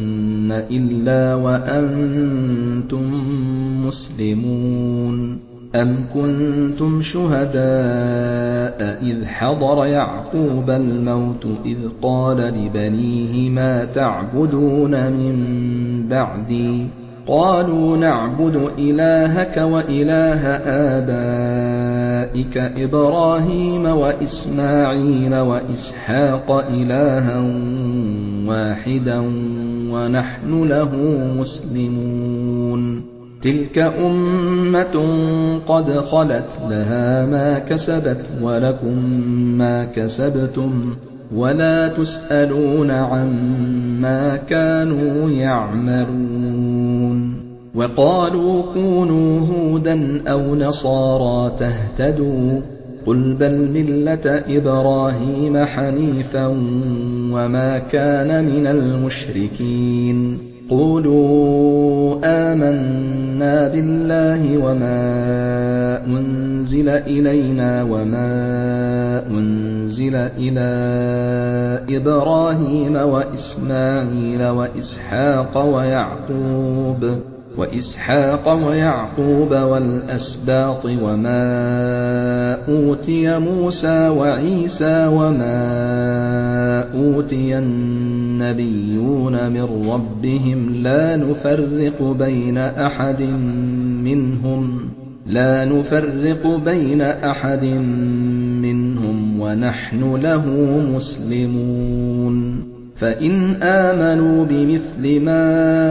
تموتن إلا وأنتم مسلمون أَمْ كُنتُمْ شُهَدَاءَ إِذْ حَضَرَ يَعْقُوبَ الْمَوْتُ إِذْ قَالَ لِبَنِيهِ مَا تَعْبُدُونَ مِن بَعْدِي قَالُوا نَعْبُدُ إِلَٰهَكَ وَإِلَٰهَ آبَائِكَ إِبْرَاهِيمَ وَإِسْمَاعِيلَ وَإِسْحَاقَ إِلَٰهًا وَاحِدًا وَنَحْنُ لَهُ مُسْلِمُونَ تِلْكَ أُمَّةٌ قَدْ خَلَتْ لَهَا مَا كَسَبَتْ وَلَكُم مَّا كَسَبْتُمْ وَلَا تُسْأَلُونَ عَمَّا كَانُوا يَعْمَلُونَ وَقَالُوا كُونُوا هُودًا أَوْ نَصَارَىٰ تَهْتَدُوا قُلْ بَلْ مِلَّةَ إِبْرَاهِيمَ حَنِيفًا وَمَا كَانَ مِنَ الْمُشْرِكِينَ قُولُوا آمَنَّا بِاللَّهِ وَمَا أُنزِلَ إِلَيْنَا وَمَا أُنزِلَ إِلَىٰ إِبْرَاهِيمَ وَإِسْمَاعِيلَ وَإِسْحَاقَ وَيَعْقُوبَ وَالْأَسْبَاطِ وَمَا أُوتِيَ مُوسَىٰ وَعِيسَىٰ وَمَا أُوتِيَ النَّبِيُّونَ مِن رَّبِّهِمْ لَا نُفَرِّقُ بَيْنَ أَحَدٍ مِّنْهُمْ وَنَحْنُ لَهُ مُسْلِمُونَ فَإِنْ آمَنُوا بِمِثْلِ مَا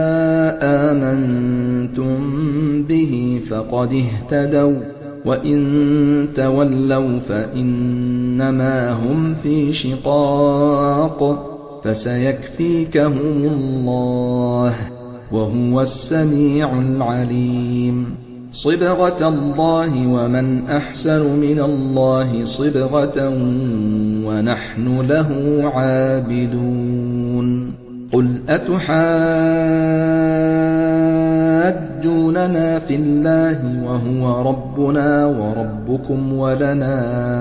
آمَنتُم بِهِ فَقَدِ اهْتَدَوا ۖ وَّإِن تَوَلَّوْا فَإِنَّمَا هُمْ فِي شِقَاقٍ ۖ فَسَيَكْفِيكَهُمُ اللَّهُ ۚ وَهُوَ السَّمِيعُ الْعَلِيمُ صِبْغَةَ اللَّهِ وَمَنْ أَحْسَنُ مِنَ اللَّهِ صِبْغَةً وَنَحْنُ لَهُ عَابِدُونَ قُلْ أَتُحَاجُّونَنَا فِي اللَّهِ وَهُوَ رَبُّنَا وَرَبُّكُمْ وَلَنَا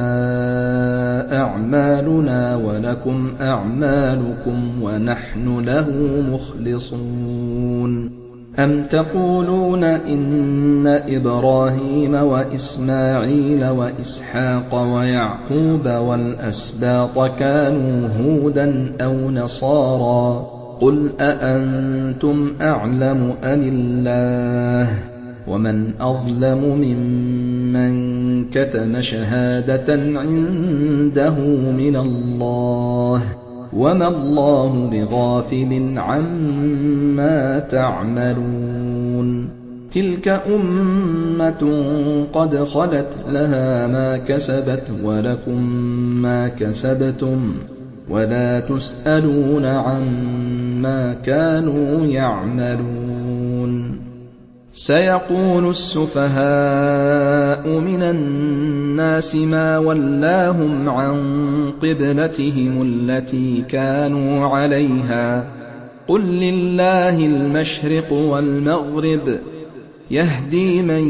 أَعْمَالُنَا وَلَكُمْ أَعْمَالُكُمْ وَنَحْنُ لَهُ مُخْلِصُونَ أَمْ تَقُولُونَ إِنَّ إِبْرَاهِيمَ وَإِسْمَاعِيلَ وَإِسْحَاقَ وَيَعْقُوبَ وَالْأَسْبَاطَ كَانُوا هُودًا أَوْ نَصَارَىٰ ۗ قُلْ أَأَنتُمْ أَعْلَمُ أَمِ اللَّهُ ۗ وَمَنْ أَظْلَمُ مِمَّن كَتَمَ شَهَادَةً عِندَهُ مِنَ اللَّهِ ۗ وَمَا اللَّهُ بِغَافِلٍ عَمَّا تَعْمَلُونَ تِلْكَ أُمَّةٌ قَدْ خَلَتْ لَهَا مَا كَسَبَتْ وَلَكُم مَّا كَسَبْتُمْ وَلَا تُسْأَلُونَ عَمَّا كَانُوا يَعْمَلُونَ سَيَقُولُ السُّفَهَاءُ مِنَ النَّاسِ مَا وَلَّاهُمْ عَن قِبْلَتِهِمُ الَّتِي كَانُوا عَلَيْهَا ۚ قُل لِّلَّهِ الْمَشْرِقُ وَالْمَغْرِبُ ۚ يَهْدِي مَن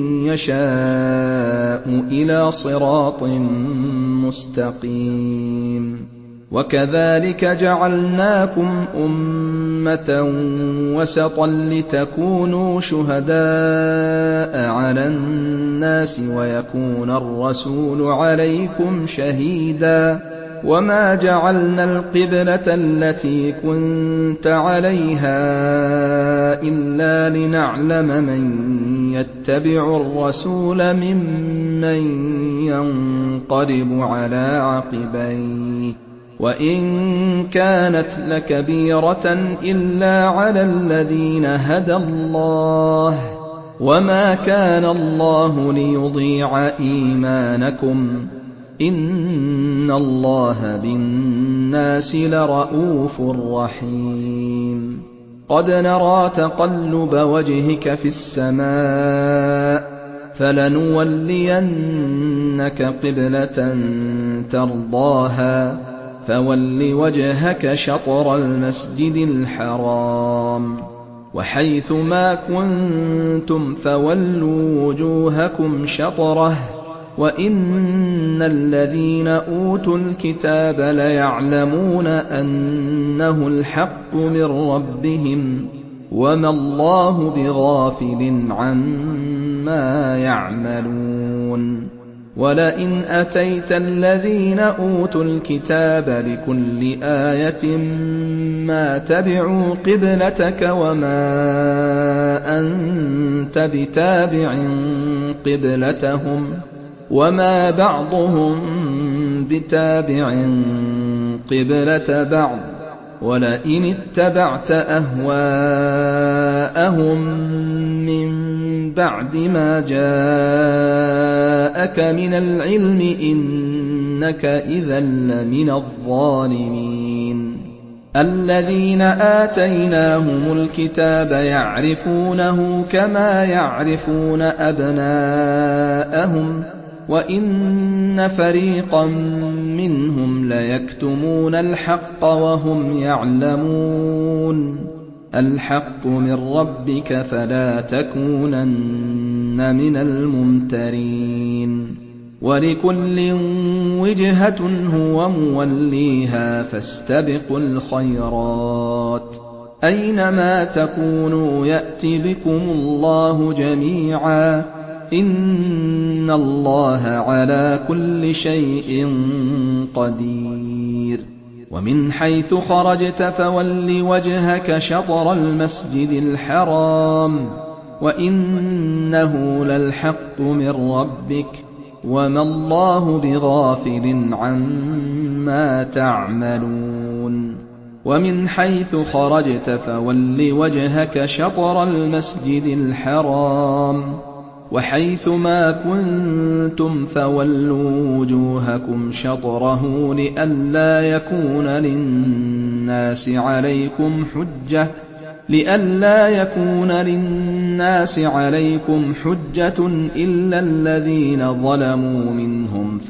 يَشَاءُ إِلَىٰ صِرَاطٍ مُّسْتَقِيمٍ وَكَذَٰلِكَ جَعَلْنَاكُمْ أُمَّةً وَسَطًا لِّتَكُونُوا شُهَدَاءَ عَلَى النَّاسِ وَيَكُونَ الرَّسُولُ عَلَيْكُمْ شَهِيدًا ۗ وَمَا جَعَلْنَا الْقِبْلَةَ الَّتِي كُنتَ عَلَيْهَا إِلَّا لِنَعْلَمَ مَن يَتَّبِعُ الرَّسُولَ مِمَّن يَنقَلِبُ عَلَىٰ عَقِبَيْهِ ۚ وَإِن كَانَتْ لَكَبِيرَةً إِلَّا عَلَى الَّذِينَ هَدَى اللَّهُ ۗ وَمَا كَانَ اللَّهُ لِيُضِيعَ إِيمَانَكُمْ ۚ إِنَّ اللَّهَ بِالنَّاسِ لَرَءُوفٌ رَّحِيمٌ قَدْ نَرَىٰ تَقَلُّبَ وَجْهِكَ فِي السَّمَاءِ ۖ فَلَنُوَلِّيَنَّكَ قِبْلَةً تَرْضَاهَا ۚ فَوَلِّ وَجْهَكَ شَطْرَ الْمَسْجِدِ الْحَرَامِ ۚ وَحَيْثُ مَا كُنتُمْ فَوَلُّوا وُجُوهَكُمْ شَطْرَهُ ۗ وَإِنَّ الَّذِينَ أُوتُوا الْكِتَابَ لَيَعْلَمُونَ أَنَّهُ الْحَقُّ مِن رَّبِّهِمْ ۗ وَمَا اللَّهُ بِغَافِلٍ عَمَّا يَعْمَلُونَ وَلَئِنْ أَتَيْتَ الَّذِينَ أُوتُوا الْكِتَابَ بِكُلِّ آيَةٍ مَّا تَبِعُوا قِبْلَتَكَ وَمَا أَنتَ بِتَابِعٍ قِبْلَتَهُمْ وَمَا بَعْضُهُم بِتَابِعٍ قِبْلَةَ بَعْضٍ وَلَئِنِ اتَّبَعْتَ أَهْوَاءَهُم مِّن بَعْدِ مَا جَاءَكَ مِنَ الْعِلْمِ إِنَّكَ إِذًا لَّمِنَ الظَّالِمِينَ الَّذِينَ آتَيْنَاهُمُ الْكِتَابَ يَعْرِفُونَهُ كَمَا يَعْرِفُونَ أَبْنَاءَهُمْ وَإِنَّ فَرِيقًا مِّنْهُمْ لَيَكْتُمُونَ الْحَقَّ وَهُمْ يَعْلَمُونَ الْحَقُّ مِن رَّبِّكَ فَلَا تَكُونَنَّ مِنَ الْمُمْتَرِينَ وَلِكُلٍّ وِجْهَةٌ هُوَ مُوَلِّيهَا فَاسْتَبِقُوا الْخَيْرَاتِ أَيْنَمَا تَكُونُوا يَأْتِ بِكُمُ اللَّهُ جَمِيعًا إِنَّ اللَّهَ عَلَىٰ كُلِّ شَيْءٍ قَدِيرٌ وَمِنْ حَيْثُ خَرَجْتَ فَوَلِّ وَجْهَكَ شَطْرَ الْمَسْجِدِ الْحَرَامِ وَإِنَّهُ لَلْحَقُّ مِن رَّبِّكَ وَمَا اللَّهُ بِغَافِلٍ عَمَّا تَعْمَلُونَ وَمِنْ حَيْثُ خَرَجْتَ فَوَلِّ وَجْهَكَ شَطْرَ الْمَسْجِدِ الْحَرَامِ وَحَيْثُ مَا كُنتُمْ فَوَلُّوا وُجُوهَكُمْ شَطْرَهُ لِئَلَّا يَكُونَ لِلنَّاسِ عَلَيْكُمْ حُجَّةٌ إِلَّا الَّذِينَ ظَلَمُوا مِنْهُمْ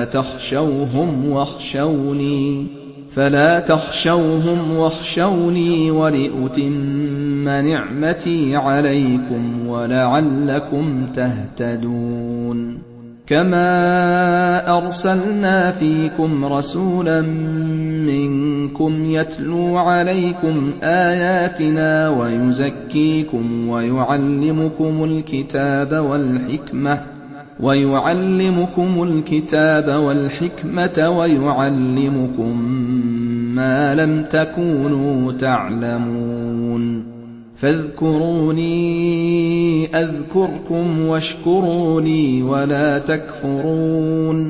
فَلَا تَخْشَوْهُمْ وَاخْشَوْنِي وَلِأُتِمَّ نِعْمَتِي عَلَيْكُمْ وَلَعَلَّكُمْ تَهْتَدُونَ كَمَا أَرْسَلْنَا فِيكُمْ رَسُولًا مِّنكُمْ يَتْلُو عَلَيْكُمْ آيَاتِنَا وَيُزَكِّيكُمْ وَيُعَلِّمُكُمُ الْكِتَابَ وَالْحِكْمَةَ وَيُعَلِّمُكُم مَّا لَمْ تَكُونُوا تَعْلَمُونَ فَاذْكُرُونِي أَذْكُرْكُمْ وَاشْكُرُوا لِي وَلَا تَكْفُرُونِ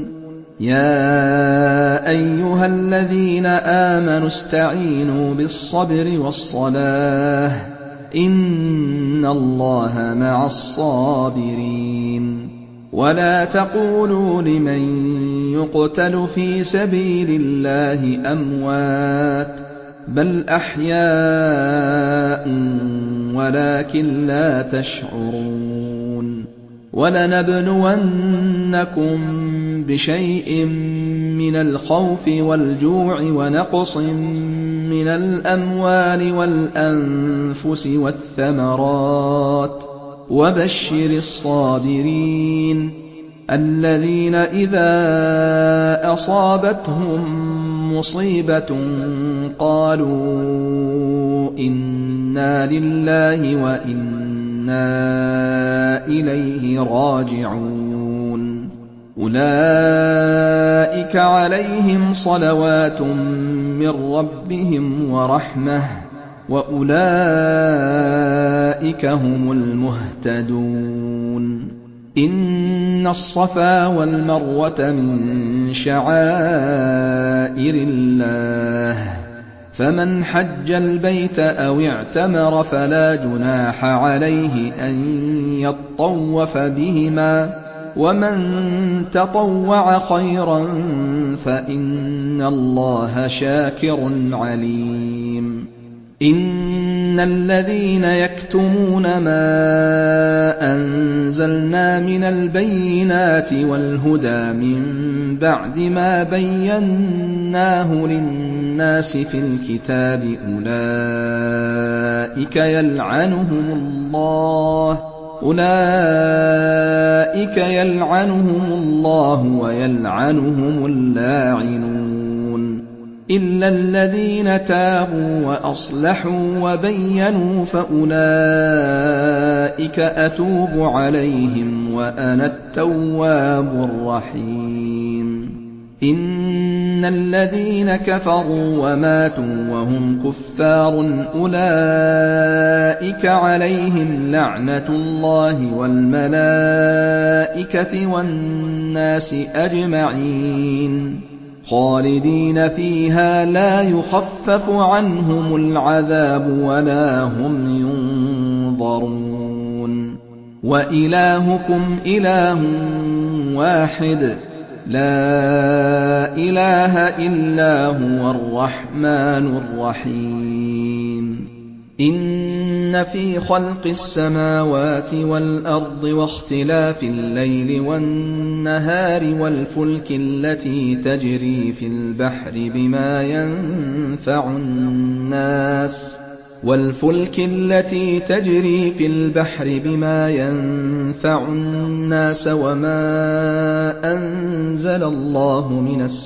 يَا أَيُّهَا الَّذِينَ آمَنُوا اسْتَعِينُوا بِالصَّبْرِ وَالصَّلَاةِ إِنَّ اللَّهَ مَعَ الصَّابِرِينَ وَلَا تَقُولُوا لِمَن يُقْتَلُ فِي سَبِيلِ اللَّهِ أَمْوَاتٌ بَلْ أَحْيَاءٌ وَلَٰكِن لَّا تَشْعُرُونَ وَلَنَبْلُوَنَّكُم بِشَيْءٍ مِّنَ الْخَوْفِ وَالْجُوعِ وَنَقْصٍ مِّنَ الْأَمْوَالِ وَالْأَنفُسِ وَالثَّمَرَاتِ وَبَشِّرِ الصَّابِرِينَ الَّذِينَ إِذَا أَصَابَتْهُم مُّصِيبَةٌ قَالُوا إِنَّا لِلَّهِ وَإِنَّا إِلَيْهِ راجِعُونَ أُولَٰئِكَ عَلَيْهِمْ صَلَوَاتٌ مِّن رَّبِّهِمْ وَرَحْمَةٌ وَأُولَٰئِكَ هُمُ الْمُهْتَدُونَ إِنَّ الصَّفَا وَالْمَرْوَةَ مِن شَعَائِرِ اللَّهِ فَمَنْ حَجَّ الْبَيْتَ أَوِ اعْتَمَرَ فَلَا جُنَاحَ عَلَيْهِ أَن يَطَّوَّفَ بِهِمَا وَمَن تَطَوَّعَ خَيْرًا فَإِنَّ اللَّهَ شَاكِرٌ عَلِيمٌ إِنَّ الَّذِينَ يَكْتُمُونَ مَا أَنزَلْنَا مِنَ الْبَيِّنَاتِ وَالْهُدَىٰ مِن بَعْدِ مَا بَيَّنَّاهُ لِلنَّاسِ فِي الْكِتَابِ أُولَٰئِكَ يَلْعَنُهُمُ اللَّهُ وَيَلْعَنُهُمُ اللَّاعِنُونَ إِلَّا الَّذِينَ تَابُوا وَأَصْلَحُوا وَبَيَّنُوا فَأُولَٰئِكَ أَتُوبُ عَلَيْهِمْ وَأَنَا التَّوَّابُ الرَّحِيمُ إِنَّ الَّذِينَ كَفَرُوا وَمَاتُوا وَهُمْ كُفَّارٌ أُولَٰئِكَ عَلَيْهِمْ لَعْنَةُ اللَّهِ وَالْمَلَائِكَةِ وَالنَّاسِ أَجْمَعِينَ خَالِدِينَ فِيهَا لَا يُخَفَّفُ عَنْهُمُ الْعَذَابُ وَلَا هُمْ يُنظَرُونَ وَإِلَٰهُكُمْ إِلَٰهٌ وَاحِدٌ لَا إِلَٰهَ إِلَّا هُوَ الرَّحْمَٰنُ الرَّحِيمُ إِنَّ فِي خَلْقِ السَّمَاوَاتِ وَالْأَرْضِ وَاخْتِلَافِ اللَّيْلِ وَالنَّهَارِ وَالْفُلْكِ الَّتِي تَجْرِي فِي الْبَحْرِ بِمَا يَنفَعُ النَّاسَ وَمَا أَنزَلَ اللَّهُ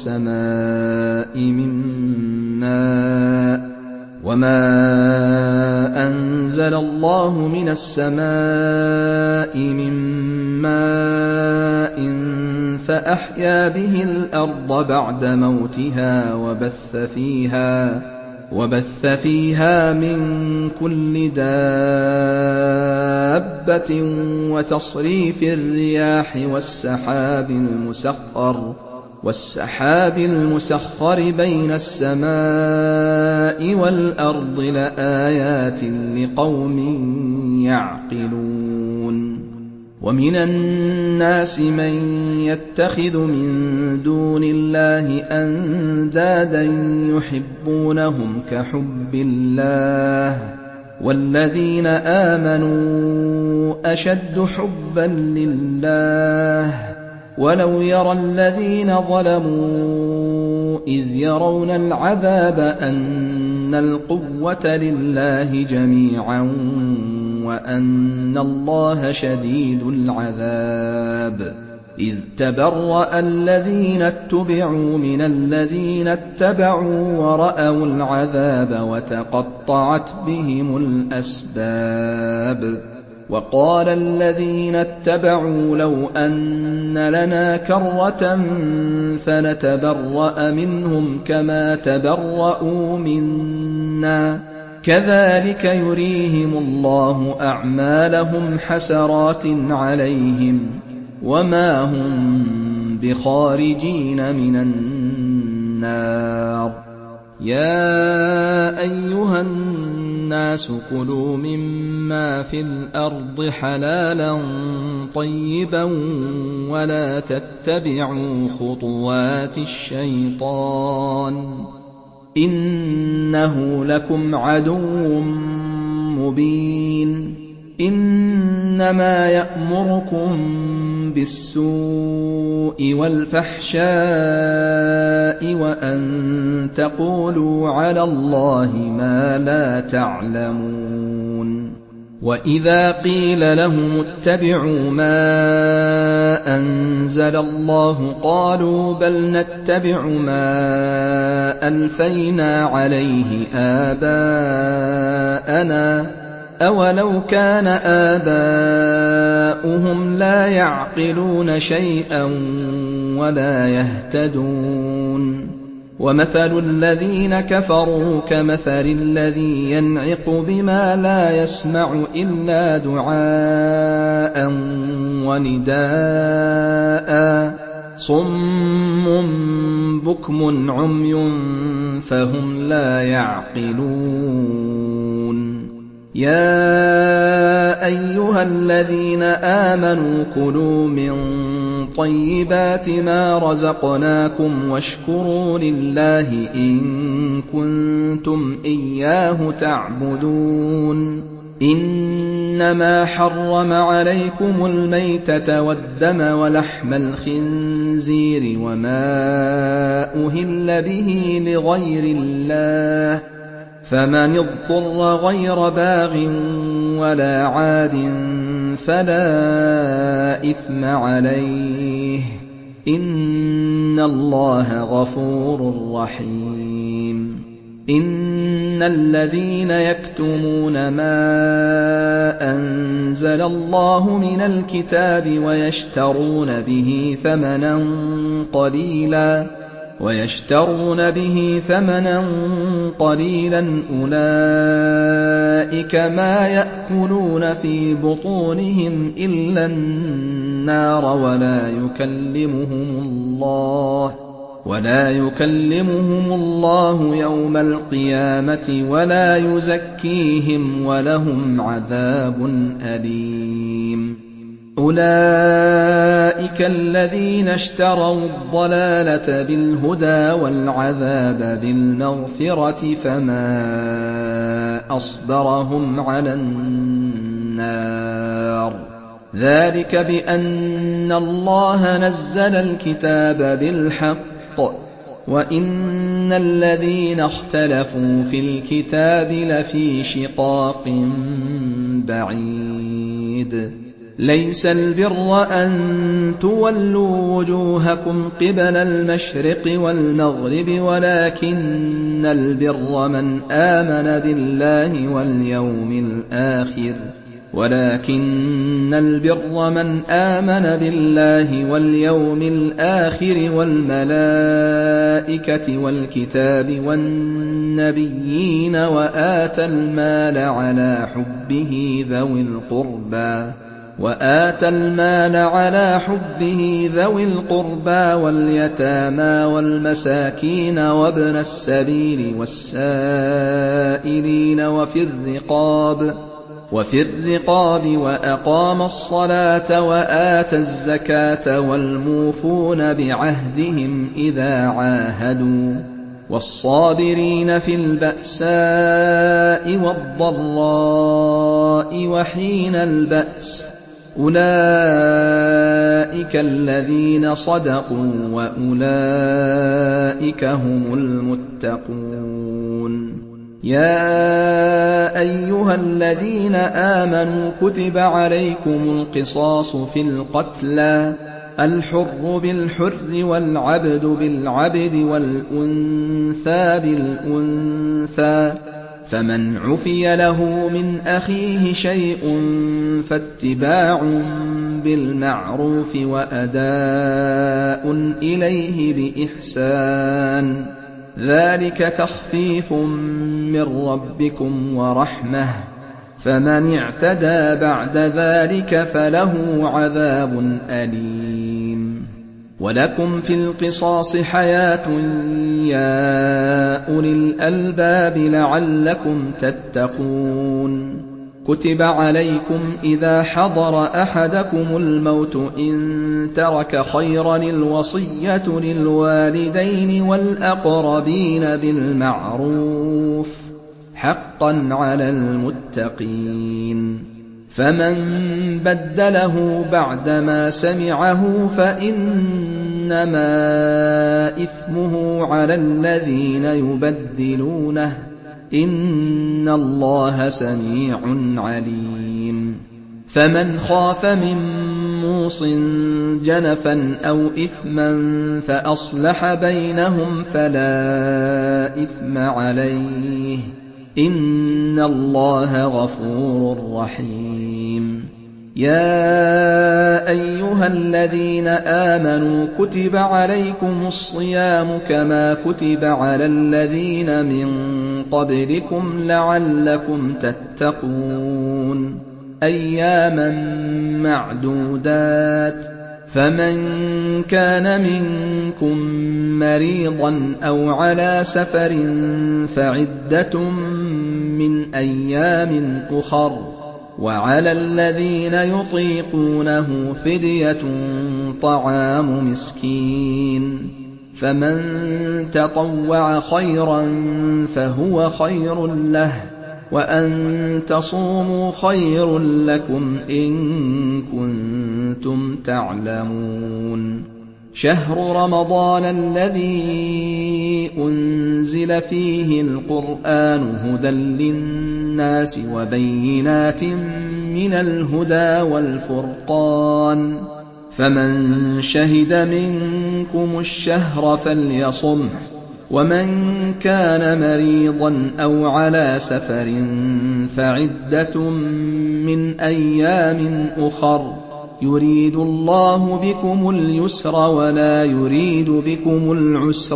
مِنَ السَّمَاءِ مِن مَّاءٍ فَأَحْيَا بِهِ الْأَرْضَ بَعْدَ مَوْتِهَا وَبَثَّ فِيهَا مِن كُلِّ دَابَّةٍ وَتَصْرِيفِ الرِّيَاحِ وَالسَّحَابِ الْمُسَخَّرِ بَيْنَ السَّمَاءِ وَالْأَرْضِ لَآيَاتٍ لِّقَوْمٍ يَعْقِلُونَ وَمِنَ النَّاسِ مَن يَتَّخِذُ مِن دُونِ اللَّهِ أَندَادًا يُحِبُّونَهُمْ كَحُبِّ اللَّهِ ۖ وَالَّذِينَ آمَنُوا أَشَدُّ حُبًّا لِّلَّهِ ۗ وَلَوْ يَرَى الَّذِينَ ظَلَمُوا إِذْ يَرَوْنَ الْعَذَابَ أَنَّ الْقُوَّةَ لِلَّهِ جَمِيعًا وَأَنَّ اللَّهَ شَدِيدُ الْعَذَابِ إِذْ تَبَرَّأَ الَّذِينَ اتُّبِعُوا مِنَ الَّذِينَ اتَّبَعُوا وَرَأَوُا الْعَذَابَ وَتَقَطَّعَتْ بِهِمُ الْأَسْبَابُ وَقَالَ الَّذِينَ اتَّبَعُوا لَوْ أَنَّ لَنَا كَرَّةً فَنَتَبَرَّأَ مِنْهُمْ كَمَا تَبَرَّءُوا مِنَّا ۗ كَذَٰلِكَ يُرِيهِمُ اللَّهُ أَعْمَالَهُمْ حَسَرَاتٍ عَلَيْهِمْ وَمَا هُم بِخَارِجِينَ مِنَ النَّارِ يَا أَيُّهَا النَّاسُ كُلُوا مِمَّا فِي الْأَرْضِ حَلَالًا طَيِّبًا وَلَا تَتَّبِعُوا خُطُوَاتِ الشَّيْطَانِ ۚ إِنَّهُ لَكُمْ عَدُوٌّ مُّبِينٌ إِنَّمَا يَأْمُرُكُم بِالسُّوءِ وَالْفَحْشَاءِ وَأَن تَقُولُوا عَلَى اللَّهِ مَا لَا تَعْلَمُونَ وَإِذَا قِيلَ لَهُمُ اتَّبِعُوا مَا أَنزَلَ اللَّهُ قَالُوا بَلْ نَتَّبِعُ مَا أَلْفَيْنَا عَلَيْهِ آبَاءَنَا ۚ أَوَلَوْ كَانَ آبَاؤُهُمْ لَا يَعْقِلُونَ شَيْئًا وَلَا يَهْتَدُونَ وَمَثَلُ الَّذِينَ كَفَرُوا كَمَثَلِ الَّذِي يَنْعِقُ بِمَا لَا يَسْمَعُ إِلَّا دُعَاءً وَنِدَاءً ۚ صُمٌّ بُكْمٌ عُمْيٌ فَهُمْ لَا يَعْقِلُونَ يَا أَيُّهَا الَّذِينَ آمَنُوا كُلُوا مِن طَيِّبَاتِ مَا رَزَقْنَاكُمْ وَاشْكُرُوا لِلَّهِ إِن كُنتُمْ إِيَّاهُ تَعْبُدُونَ إِنَّمَا حَرَّمَ عَلَيْكُمُ الْمَيْتَةَ وَالدَّمَ وَلَحْمَ الْخِنزِيرِ وَمَا أُهِلَّ بِهِ لِغَيْرِ اللَّهِ ۖ فَمَنِ اضْطُرَّ غَيْرَ بَاغٍ وَلَا عَادٍ فَلَا إِثْمَ عَلَيْهِ ۚ إِنَّ اللَّهَ غَفُورٌ رَّحِيمٌ إِنَّ الَّذِينَ يَكْتُمُونَ مَا أَنزَلَ اللَّهُ مِنَ الْكِتَابِ وَيَشْتَرُونَ بِهِ ثَمَنًا قَلِيلًا أُولَٰئِكَ مَا يَأْكُلُونَ فِي بُطُونِهِمْ إِلَّا النَّارَ وَلَا يُكَلِّمُهُمُ اللَّهُ يَوْمَ الْقِيَامَةِ وَلَا يُزَكِّيهِمْ وَلَهُمْ عَذَابٌ أَلِيمٌ أُولَٰئِكَ الَّذِينَ اشْتَرَوُا الضَّلَالَةَ بِالْهُدَىٰ وَالْعَذَابَ بِالْمَغْفِرَةِ فَمَا أَصْبَرَهُمْ عَلَى النَّارِ ذَٰلِكَ بِأَنَّ اللَّهَ نَزَّلَ الْكِتَابَ بِالْحَقِّ وَإِنَّ الَّذِينَ اخْتَلَفُوا فِي الْكِتَابِ لَفِي شِقَاقٍ بَعِيدٍ لَيْسَ الْبِرَّ أَن تُوَلُّوا وُجُوهَكُمْ قِبَلَ الْمَشْرِقِ وَالْمَغْرِبِ وَلَٰكِنَّ الْبِرَّ مَنْ آمَنَ بِاللَّهِ وَالْيَوْمِ الْآخِرِ وَالْمَلَائِكَةِ وَالْكِتَابِ وَالنَّبِيِّينَ وَآتَى الْمَالَ عَلَىٰ حُبِّهِ ذَوِي الْقُرْبَىٰ وَالْيَتَامَىٰ وَالْمَسَاكِينَ وَابْنَ السَّبِيلِ وَالسَّائِلِينَ وَفِي الرِّقَابِ وَأَقَامَ الصَّلَاةَ وَآتَى الزَّكَاةَ وَالْمُوفُونَ بِعَهْدِهِمْ إِذَا عَاهَدُوا وَالصَّابِرِينَ فِي الْبَأْسَاءِ وَالضَّرَّاءِ وَحِينَ الْبَأْسِ ۗ أُولَٰئِكَ الَّذِينَ صَدَقُوا وَأُولَٰئِكَ هُمُ الْمُتَّقُونَ يَا أَيُّهَا الَّذِينَ آمَنُوا كُتِبَ عَلَيْكُمُ الْقِصَاصُ في الْقَتْلَى الْحُرُّ بِالْحُرِّ وَالْعَبْدُ بِالْعَبْدِ وَالْأُنثَىٰ بِالْأُنثَىٰ ۚ فَمَنْ عُفِيَ لَهُ مِنْ أَخِيهِ شَيْءٌ فَاتِّبَاعٌ بِالْمَعْرُوفِ وَأَدَاءٌ إِلَيْهِ بِإِحْسَانٍ ۗ ذَٰلِكَ تَخْفِيفٌ مِّن رَّبِّكُمْ وَرَحْمَةٌ ۚ فَمَنِ اعْتَدَىٰ بَعْدَ ذَٰلِكَ فَلَهُ عَذَابٌ أَلِيمٌ وَلَكُمْ فِي الْقِصَاصِ حَيَاةٌ يَا أُولِي الْأَلْبَابِ لَعَلَّكُمْ تَتَّقُونَ كُتِبَ عَلَيْكُمْ إِذَا حَضَرَ أَحَدَكُمُ الْمَوْتُ إِن تَرَكَ خَيْرًا الْوَصِيَّةُ لِلْوَالِدَيْنِ وَالْأَقْرَبِينَ بِالْمَعْرُوفِ ۖ حَقًّا عَلَى الْمُتَّقِينَ فَمَن بَدَّلَهُ بَعْدَمَا سَمِعَهُ فَإِنَّمَا إِثْمُهُ عَلَى الَّذِينَ يُبَدِّلُونَهُ ۗ إِنَّ اللَّهَ سَمِيعٌ عَلِيمٌ فَمَنْ خَافَ مِن مُّوصٍ جَنَفًا أَوْ إِثْمًا فَأَصْلَحَ بَيْنَهُمْ فَلَا إِثْمَ عَلَيْهِ ۚ إِنَّ اللَّهَ غَفُورٌ رَّحِيمٌ يَا أَيُّهَا الَّذِينَ آمَنُوا كُتِبَ عَلَيْكُمُ الصِّيَامُ كَمَا كُتِبَ عَلَى الَّذِينَ مِن قَبْلِكُمْ لَعَلَّكُمْ تَتَّقُونَ أَيَّامًا مَّعْدُودَاتٍ ۚ فَمَن كَانَ مِنكُم مَّرِيضًا أَوْ عَلَىٰ سَفَرٍ فَعِدَّةٌ مِّنْ أَيَّامٍ أُخَرَ ۚ وَعَلَى الَّذِينَ يُطِيقُونَهُ فِدْيَةٌ طَعَامُ مِسْكِينٍ ۖ فَمَن تَطَوَّعَ خَيْرًا فَهُوَ خَيْرٌ لَّهُ ۚ وَأَن تَصُومُوا خَيْرٌ لَّكُمْ إِن كُنتُمْ تَعْلَمُونَ شَهْرُ رَمَضَانَ الَّذِي أُنزِلَ فِيهِ الْقُرْآنُ هُدًى لِّلنَّاسِ وَبَيِّنَاتٍ مِّنَ الْهُدَىٰ وَالْفُرْقَانِ ۚ فمن شهد منكم الشهر فليصمه، ومن كان مريضا أو على سفر فعدة من أيام أخر، يريد الله بكم اليسر ولا يريد بكم العسر،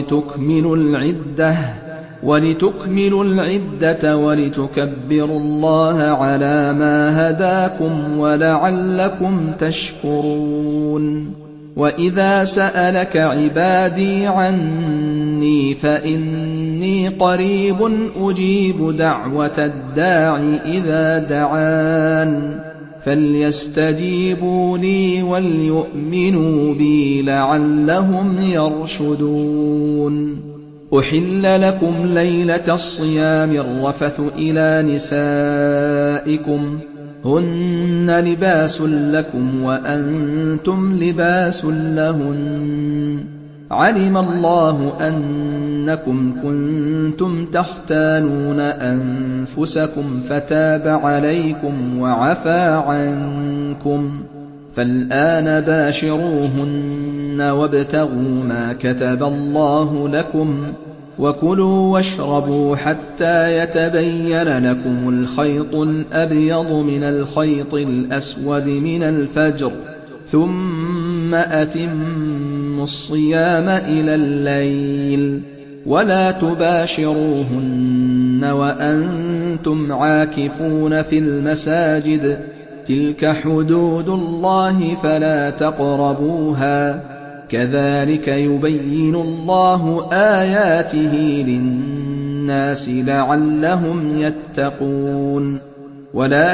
ولتكملوا العدة ولتكبروا الله على ما هداكم ولعلكم تشكرون. وإذا سألك عبادي عني فإني قريب أجيب دعوة الداع إذا دعان، فليستجيبوا لي وليؤمنوا بي لعلهم يرشدون. أحل لكم ليلة الصيام الرفث إلى نسائكم، هن لباس لكم وأنتم لباس لهن، علم الله أنكم كنتم تختانون أنفسكم فتاب عليكم وعفى عنكم، فالآن باشروهن وابتغوا ما كتب الله لكم، وكلوا واشربوا حتى يتبين لكم الخيط الأبيض من الخيط الأسود من الفجر، ثم أتموا الصيام إلى الليل، ولا تباشروهن وأنتم عاكفون في المساجد، تلك حدود الله فلا تقربوها، كذلك يبين الله آياته للناس لعلهم يتقون. ولا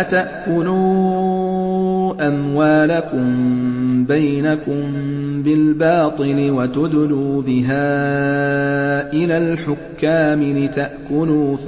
تأكلوا أموالكم بينكم بالباطل وتدلوا بها إلى الحكام لتأكلوا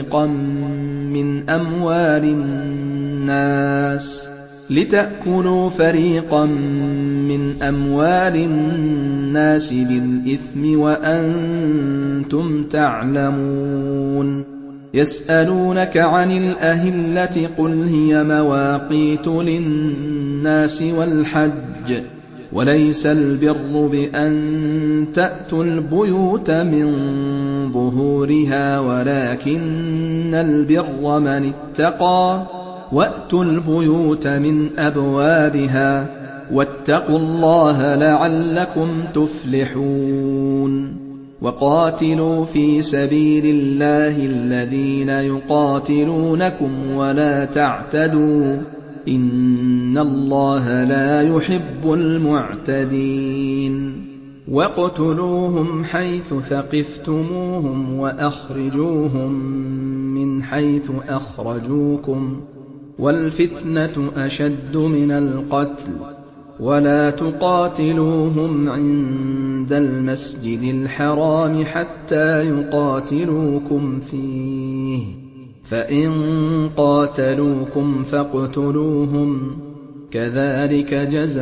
فريقا من أموال الناس بالإثم وأنتم تعلمون. يسألونك عن الأهلة قل هي مواقيت للناس والحج، وليس البر بأن تأتوا البيوت من ظهورها ولكن البر من اتقى، وأتوا البيوت من أبوابها، واتقوا الله لعلكم تفلحون. وقاتلوا في سبيل الله الذين يقاتلونكم ولا تعتدوا، إن الله لا يحب المعتدين. واقتلوهم حيث ثقفتموهم وأخرجوهم من حيث أخرجوكم، والفتنة أشد من القتل، ولا تقاتلوهم عند المسجد الحرام حتى يقاتلوكم فيه، فإن قاتلوكم فاقتلوهم، كذلك جزاء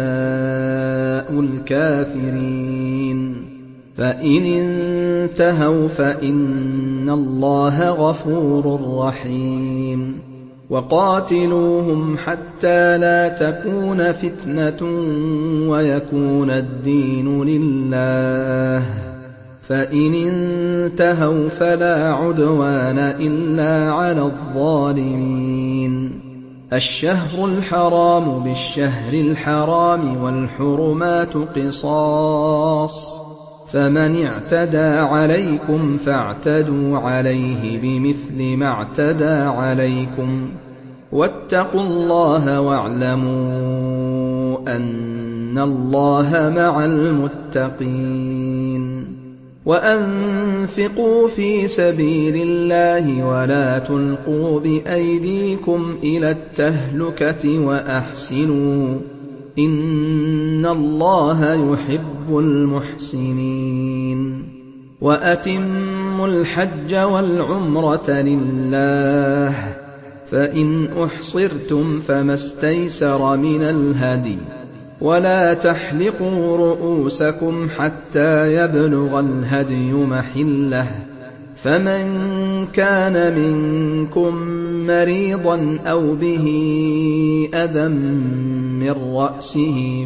الكافرين. فإن انتهوا فإن الله غفور رحيم. وقاتلوهم حتى لا تكون فتنة ويكون الدين لله، فإن انتهوا فلا عدوان إلا على الظالمين. الشهر الحرام بالشهر الحرام والحرمات قصاص، فمن اعتدى عليكم فاعتدوا عليه بمثل ما اعتدى عليكم، واتقوا الله واعلموا أن الله مع المتقين. وأنفقوا في سبيل الله ولا تلقوا بأيديكم إلى التهلكة وأحسنوا، إن الله يحب المحسنين. وأتموا الحج والعمرة لله، فإن أحصرتم فما استيسر من الهدي، ولا تحلقوا رؤوسكم حتى يبلغ الهدي محله، فمن كان منكم مريضا أو به أذى من رأسه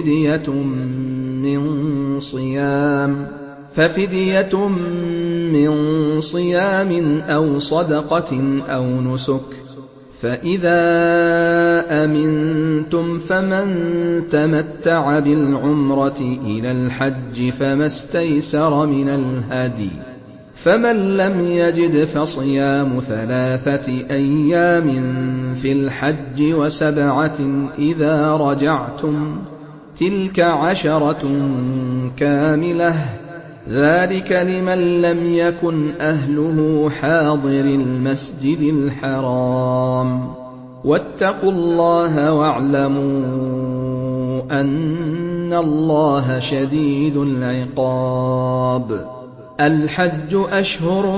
ففدية من صيام أو صدقة أو نسك، فإذا أمنتم فمن تمتع بالعمرة إلى الحج فما استيسر من الهدي، فمن لم يجد فصيام 3 أيام في الحج و7 إذا رجعتم، تلك 10 كاملة، ذلك لمن لم يكن أهله حاضر المسجد الحرام. واتقوا الله واعلموا أن الله شديد العقاب. الحج أشهر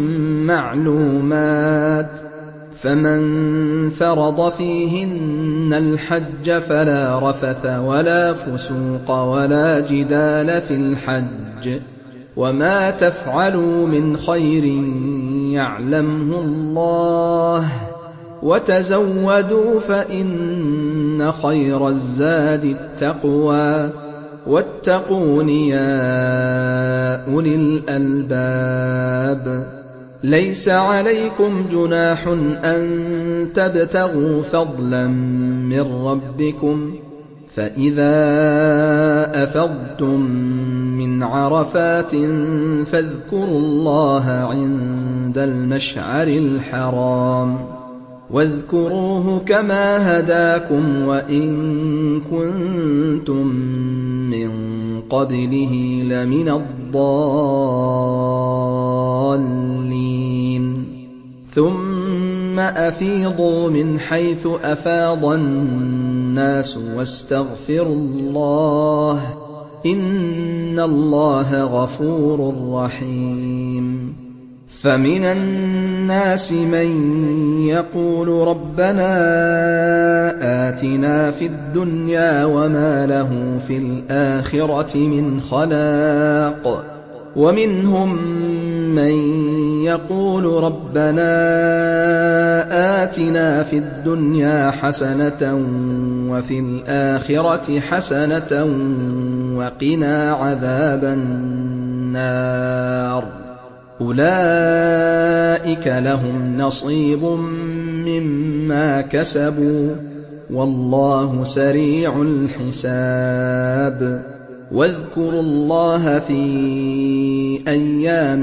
معلومات، فمن فرض فيهن الحج فلا رفث ولا فسوق ولا جدال في الحج، وما تفعلوا من خير يعلمه الله، وتزودوا فإن خير الزاد التقوى، واتقون يا أولي الألباب. ليس عليكم جناح أن تبتغوا فضلا من ربكم، فإذا أفضتم من عرفات فاذكروا الله عند المشعر الحرام، واذكروه كما هداكم وإن كنتم من قبله لمن الضالين. ثم أفيضوا من حيث أفاض الناس واستغفروا الله، إن الله غفور رحيم. فمن الناس من يقول ربنا آتنا في الدنيا وما له في الآخرة من خلاق، ومنهم من يقول ربنا آتنا في الدنيا حسنة وفي الآخرة حسنة وقنا عذاب النار. أولئك لهم نصيب مما كسبوا والله سريع الحساب. واذكروا الله في أيام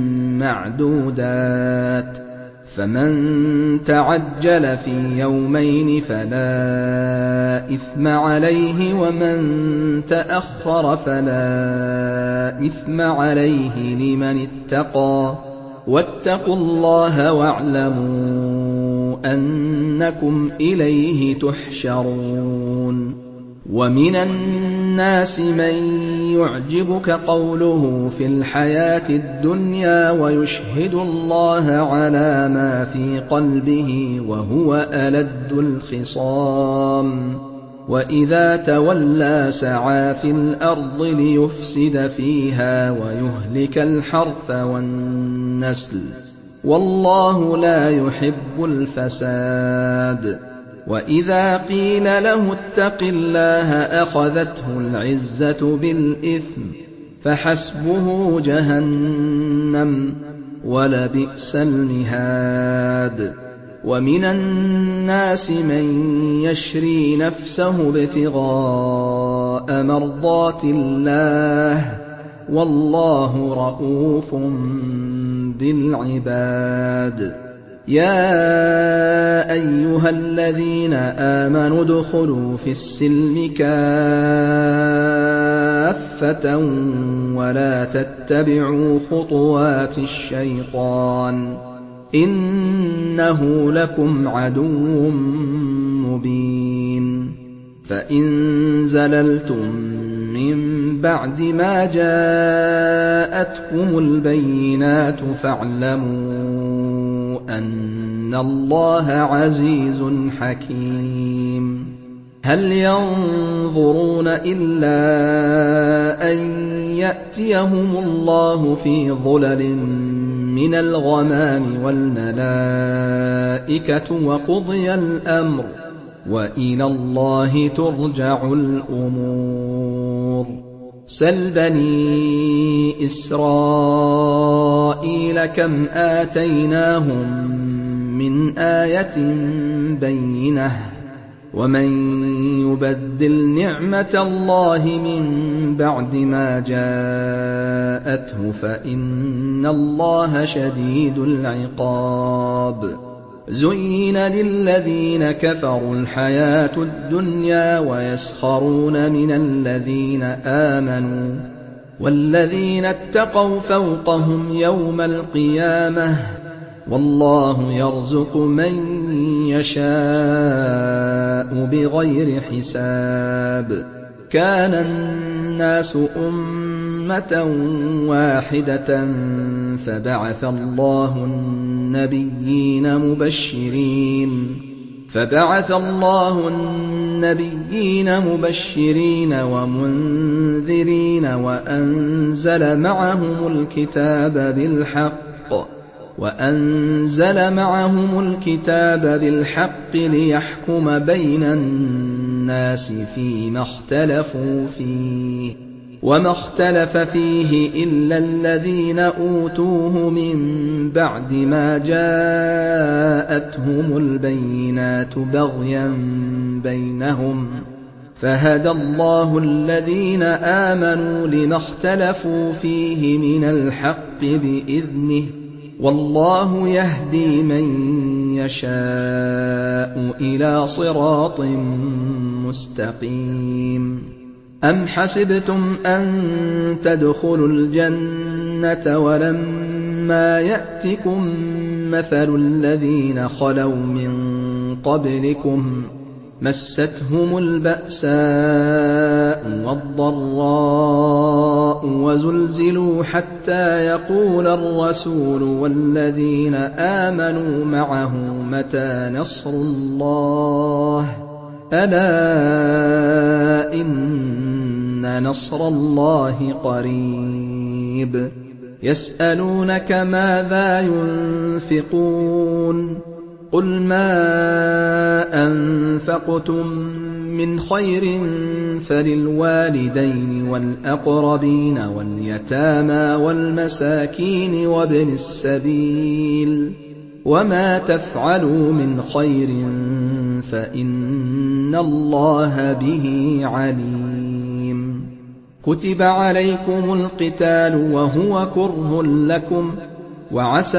معدودات، فمن تعجل في يومين فلا إثم عليه، ومن تأخر فلا إثم عليه لمن اتقى، واتقوا الله واعلموا أنكم إليه تحشرون. ومن الناس من يعجبك قوله في الحياة الدنيا ويشهد الله على ما في قلبه وهو ألد الخصام، وإذا تولى سعى في الأرض ليفسد فيها ويهلك الحرث والنسل، والله لا يحب الفساد. وإذا قيل له اتق الله أخذته العزة بالإثم، فحسبه جهنم ولبئس المهاد. ومن الناس من يشري نفسه ابتغاء مرضات الله، والله رءوف بالعباد. يا أيها الذين آمنوا ادخلوا في السلم كافة ولا تتبعوا خطوات الشيطان، إنه لكم عدو مبين. فإن زللتم من بعد ما جاءتكم البينات فاعلموا أن الله عزيز حكيم. هل ينظرون إلا أن يأتيهم الله في ظلل مِّنَ الْغَمَامِ وَالْمَلَائِكَةُ وَقُضِيَ الْأَمْرُ وَإِلَى اللَّهِ تُرْجَعُ الْأُمُورُ سَلْ بَنِي إِسْرَائِيلَ كَمْ آتَيْنَاهُم مِّنْ آيَةٍ بَيِّنَةٍ وَمَن يُبَدِّلْ نِعْمَةَ اللَّهِ مِن بَعْدِ مَا جَاءَتْهُ فَإِنَّ اللَّهَ شَدِيدُ الْعِقَابِ زُيِّنَ لِلَّذِينَ كَفَرُوا الْحَيَاةُ الدُّنْيَا وَيَسْخَرُونَ مِنَ الَّذِينَ آمَنُوا وَالَّذِينَ اتَّقَوْا فَوْقَهُمْ يَوْمَ الْقِيَامَةِ وَاللَّهُ يَرْزُقُ مَن يَشَاءُ بِغَيْرِ حِسَابٍ كَانَ النَّاسُ أُمَّةً وَاحِدَةً فَبَعَثَ اللَّهُ النَّبِيِّينَ مُبَشِّرِينَ وَمُنذِرِينَ وَأَنزَلَ مَعَهُمُ الْكِتَابَ بِالْحَقِّ لِيَحْكُمَ بَيْنَ النَّاسِ فِيمَا اخْتَلَفُوا فِيهِ وَمَا اخْتَلَفَ فِيهِ إِلَّا الَّذِينَ أُوتُوهُ مِن بَعْدِ مَا جَاءَتْهُمُ الْبَيِّنَاتُ بَغْيًا بَيْنَهُمْ فَهَدَى اللَّهُ الَّذِينَ آمَنُوا لِمَا اخْتَلَفُوا فِيهِ مِنَ الْحَقِّ بِإِذْنِهِ وَاللَّهُ يَهْدِي مَن يَشَاءُ إِلَىٰ صِرَاطٍ مُّسْتَقِيمٍ أَمْ حَسِبْتُمْ أَن تَدْخُلُوا الْجَنَّةَ وَلَمَّا يَأْتِكُم مَّثَلُ الَّذِينَ خَلَوْا مِن قَبْلِكُم مَّسَّتْهُمُ الْبَأْسَاءُ وَالضَّرَّاءُ وَزُلْزِلُوا حَتَّىٰ يَقُولَ الرَّسُولُ وَالَّذِينَ آمَنُوا مَعَهُ مَتَىٰ نَصْرُ اللَّهِ ۗ أَلَا إِنَّ نَصْرَ اللَّهِ قَرِيبٌ يَسْأَلُونَكَ مَاذَا يُنفِقُونَ قُلْ مَا أَنفَقْتُم مِّنْ خَيْرٍ فَلِلْوَالِدَيْنِ وَالْأَقْرَبِينَ وَالْيَتَامَىٰ وَالْمَسَاكِينِ وَابْنِ السَّبِيلِ وَمَا تَفْعَلُوا مِنْ خَيْرٍ فَإِنَّ اللَّهَ بِهِ عَلِيمٌ كُتِبَ عَلَيْكُمُ الْقِتَالُ وَهُوَ كُرْهٌ لَّكُمْ وَعَسَىٰ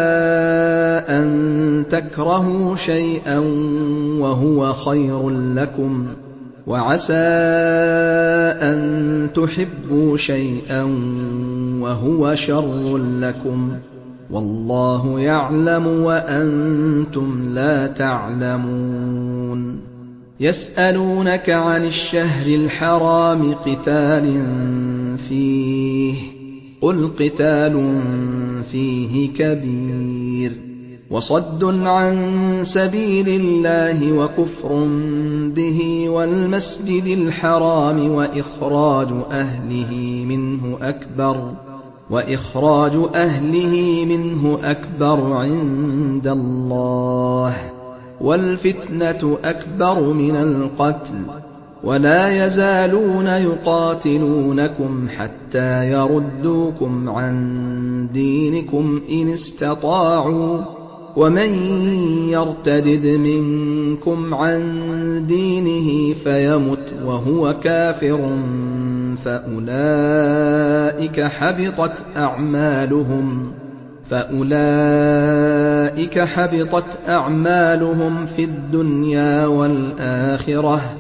أَن تَكْرَهُوا شَيْئًا وَهُوَ خَيْرٌ لَّكُمْ وَعَسَىٰ أَن تُحِبُّوا شَيْئًا وَهُوَ شَرٌّ لَّكُمْ وَاللَّهُ يَعْلَمُ وَأَنتُمْ لَا تعلمون يَسْأَلُونَكَ عَنِ الشَّهْرِ الْحَرَامِ قِتَالٍ فِيهِ قُلْ قِتَالٌ فِيهِ كَبِيرٌ وَصَدٌّ عَن سَبِيلِ اللَّهِ وَكُفْرٌ بِهِ وَالْمَسْجِدِ الْحَرَامِ وَإِخْرَاجُ أَهْلِهِ مِنْهُ أَكْبَرُ عِندَ اللَّهِ وَالْفِتْنَةُ أَكْبَرُ مِنَ الْقَتْلِ وَلَا يَزَالُونَ يُقَاتِلُونَكُمْ حَتَّىٰ يَرُدُّوكُمْ عَن دِينِكُمْ إِنِ اسْتَطَاعُوا ۚ وَمَن يَرْتَدِدْ مِنكُمْ عَن دِينِهِ فَيَمُتْ وَهُوَ كَافِرٌ فَأُولَٰئِكَ حَبِطَتْ أَعْمَالُهُمْ فِي الدُّنْيَا وَالْآخِرَةِ ۖ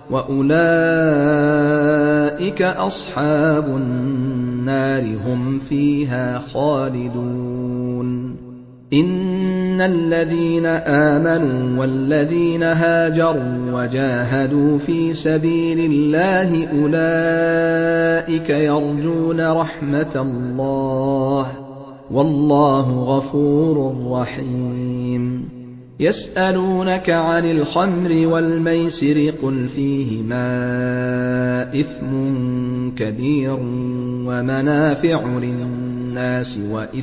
وَأُولَٰئِكَ أَصْحَابُ النَّارِ ۖ هُمْ فِيهَا خَالِدُونَ إِنَّ الَّذِينَ آمَنُوا وَالَّذِينَ هَاجَرُوا وَجَاهَدُوا فِي سَبِيلِ اللَّهِ أُولَٰئِكَ يَرْجُونَ رَحْمَتَ اللَّهِ ۗ وَاللَّهُ غَفُورٌ رَّحِيمٌ يَسْأَلُونَكَ عَنِ الْخَمْرِ وَالْمَيْسِرِ قُلْ فِيهِمَا إِثْمٌ كَبِيرٌ وَمَنَافِعُ لِلنَّاسِ النَّاسِ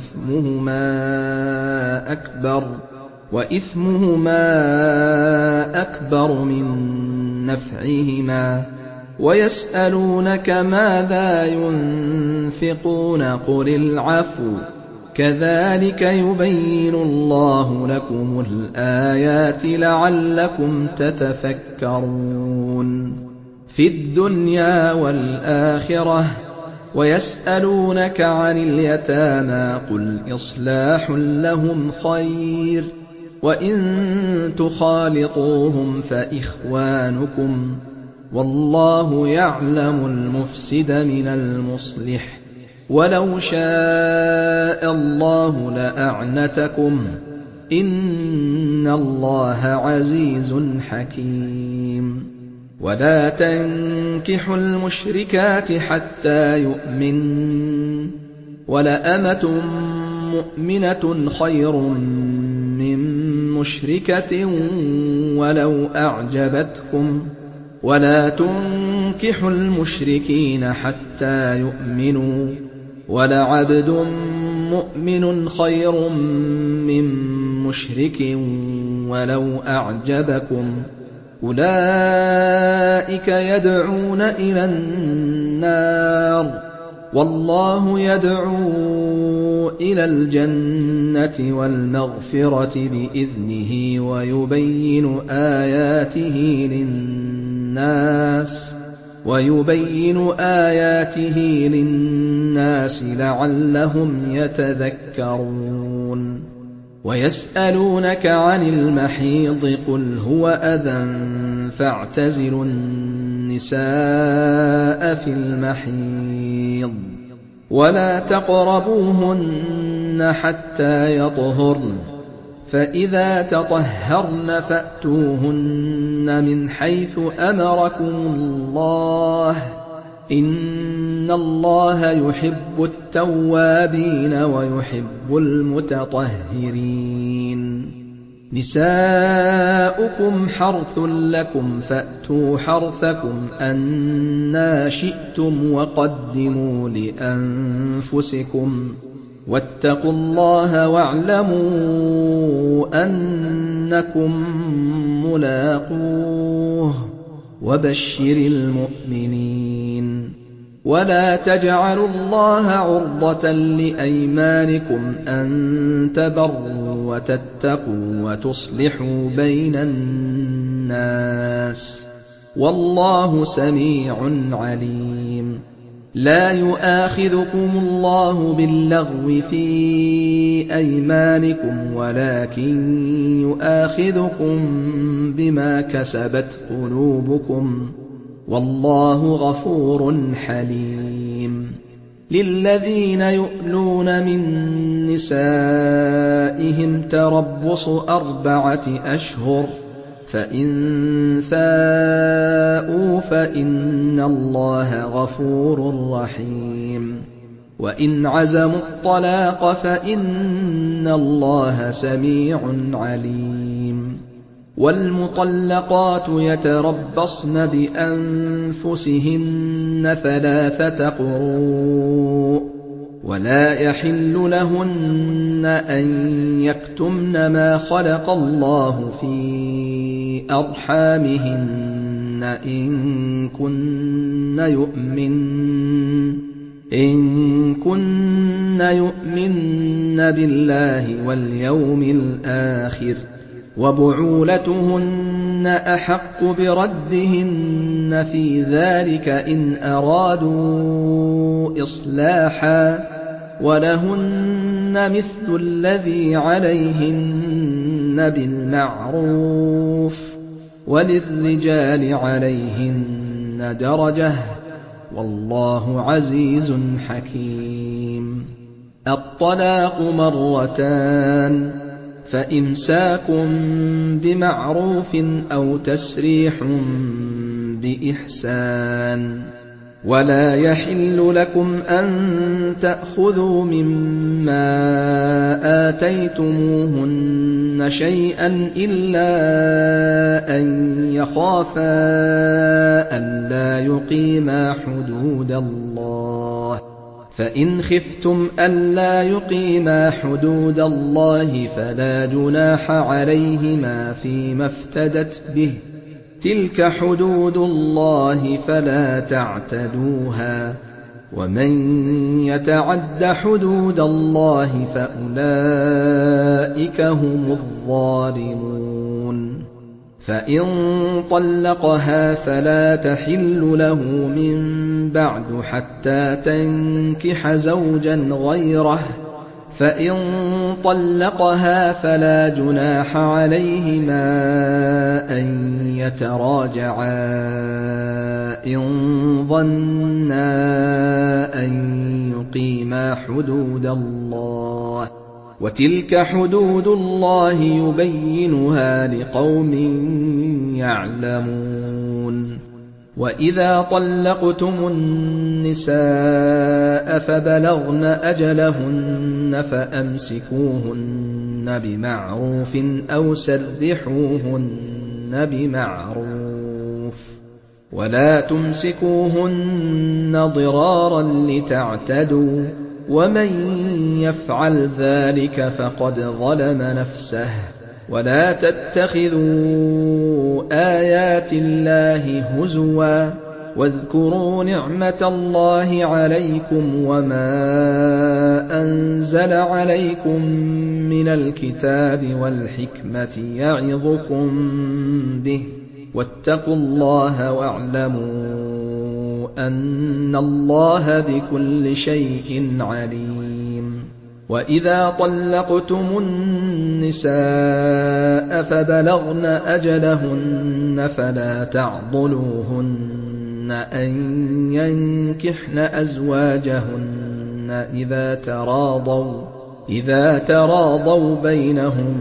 وَإِثْمُهُمَا أَكْبَرُ مِن نَّفْعِهِمَا وَيَسْأَلُونَكَ مَاذَا يُنفِقُونَ قُلِ الْعَفْوَ ۗ كَذَٰلِكَ يُبَيِّنُ اللَّهُ لَكُمُ الْآيَاتِ لَعَلَّكُمْ تَتَفَكَّرُونَ فِي الدُّنْيَا وَالْآخِرَةِ. وَيَسْأَلُونَكَ عَنِ الْيَتَامَىٰ قُلْ إِصْلَاحٌ لَّهُمْ خَيْرٌ ۖ وَإِن تُخَالِطُوهُمْ فَإِخْوَانُكُمْ ۚ وَاللَّهُ يَعْلَمُ الْمُفْسِدَ مِنَ الْمُصْلِحِ ۚ وَلَوْ شَاءَ اللَّهُ لَأَعْنَتَكُمْ ۚ إِنَّ اللَّهَ عَزِيزٌ حَكِيمٌ. وَلَا تَنكِحُوا الْمُشْرِكَاتِ حَتَّىٰ يُؤْمِنَّ ۚ وَلَأَمَةٌ مُّؤْمِنَةٌ خَيْرٌ مِّن مُّشْرِكَةٍ وَلَوْ أَعْجَبَتْكُمْ ۗ وَلَا تُنكِحُوا الْمُشْرِكِينَ حَتَّىٰ يُؤْمِنُوا ۚ وَلَعَبْدٌ مُّؤْمِنٌ خَيْرٌ مِّن مُّشْرِكٍ وَلَوْ أَعْجَبَكُمْ ۗ أُولَٰئِكَ يَدْعُونَ إِلَى النَّارِ وَاللَّهُ يَدْعُو إِلَى الْجَنَّةِ وَالْمَغْفِرَةِ بِإِذْنِهِ وَيُبَيِّنُ آيَاتِهِ لِلنَّاسِ لَعَلَّهُمْ يَتَذَكَّرُونَ وَيَسْأَلُونَكَ عَنِ الْمَحِيضِ قُلْ هُوَ أَذًى فَاعْتَزِلُوا النِّسَاءَ فِي الْمَحِيضِ وَلَا تَقْرَبُوهُنَّ حَتَّىٰ يَطْهُرْنَ ۖ فَإِذَا تَطَهَّرْنَ فَأْتُوهُنَّ مِنْ حَيْثُ أَمَرَكُمُ اللَّهُ ۚ إِنَّ اللَّهَ يُحِبُّ التَّوَّابِينَ وَيُحِبُّ الْمُتَطَهِّرِينَ نِسَاؤُكُمْ حَرْثٌ لَّكُمْ فَأْتُوا حَرْثَكُمْ أَنَّىٰ شِئْتُمْ وَقَدِّمُوا لِأَنفُسِكُمْ ۚ وَاتَّقُوا اللَّهَ وَاعْلَمُوا أَنَّكُم مُّلَاقُوهُ ۗ وَبَشِّرِ الْمُؤْمِنِينَ وَلَا تَجْعَلُوا اللَّهَ عُرْضَةً لِّأَيْمَانِكُمْ أَن تَبَرُّوا وَتَتَّقُوا وَتُصْلِحُوا بَيْنَ النَّاسِ ۗ وَاللَّهُ سَمِيعٌ عَلِيمٌ لَّا يُؤَاخِذُكُمُ اللَّهُ بِاللَّغْوِ فِي أَيْمَانِكُمْ وَلَٰكِن يُؤَاخِذُكُم بِمَا كَسَبَتْ قُلُوبُكُمْ ۗ وَاللَّهُ غَفُورٌ حَلِيمٌ لِّلَّذِينَ يُؤْلُونَ مِن نِّسَائِهِمْ تَرَبُّصُ 4 أشهر ۖ فَإِن فَاءُوا فَإِنَّ اللَّهَ غَفُورٌ رَّحِيمٌ وَإِنْ عَزَمُوا الطَّلَاقَ فَإِنَّ اللَّهَ سَمِيعٌ عَلِيمٌ وَالْمُطَلَّقَاتُ يَتَرَبَّصْنَ بِأَنفُسِهِنَّ 3 قُرُوءٍ ۚ وَلَا يَحِلُّ لَهُنَّ أَن يَكْتُمْنَ مَا خَلَقَ اللَّهُ فِي أَرْحَامِهِنَّ إِن كُنَّ يُؤْمِنَّ بِاللَّهِ وَالْيَوْمِ الْآخِرِ ۚ وَبُعُولَتُهُنَّ أَحَقُّ بِرَدِّهِنَّ فِي ذَٰلِكَ إِنْ أَرَادُوا إِصْلَاحًا ۚ وَلَهُنَّ مِثْلُ الَّذِي عَلَيْهِنَّ بِالْمَعْرُوفِ ۚ وَلِلرِّجَالِ عَلَيْهِنَّ دَرَجَةٌ ۗ وَاللَّهُ عَزِيزٌ حَكِيمٌ الطَّلَاقُ مرتان، فَإِمْسَاكٌ بِمَعْرُوفٍ أَوْ تَسْرِيحٌ بِإِحْسَانٍ ۗ وَلَا يَحِلُّ لَكُمْ أَن تَأْخُذُوا مِمَّا آتَيْتُمُوهُنَّ شَيْئًا إِلَّا أَن يَخَافَا أَلَّا يُقِيمَا حُدُودَ اللَّهِ ۖ فإن خفتم ألا يقيما حدود الله فلا جناح عليهما فيما افتدت به، تلك حدود الله فلا تعتدوها، ومن يتعد حدود الله فأولئك هم الظالمون. فإن طلقها فلا تحل له من بعد حتى تنكح زوجا غيره، فإن طلقها فلا جناح عليهما أن يتراجعا إن ظنا أن يقيما حدود الله، وتلك حدود الله يبينها لقوم يعلمون. وإذا طلقتم النساء فبلغن أجلهن فأمسكوهن بمعروف أو سرحوهن بمعروف، ولا تمسكوهن ضرارا لتعتدوا، ومن يفعل ذلك فقد ظلم نفسه. ولا تتخذوا آيات الله هزوا، واذكروا نعمة الله عليكم وما أنزل عليكم من الكتاب والحكمة يعظكم به، واتقوا الله واعلموا أن الله بكل شيء عليم. وإذا طلقتم النساء فبلغن أجلهن فلا تعضلوهن أن ينكحن أزواجهن إذا تراضوا بينهم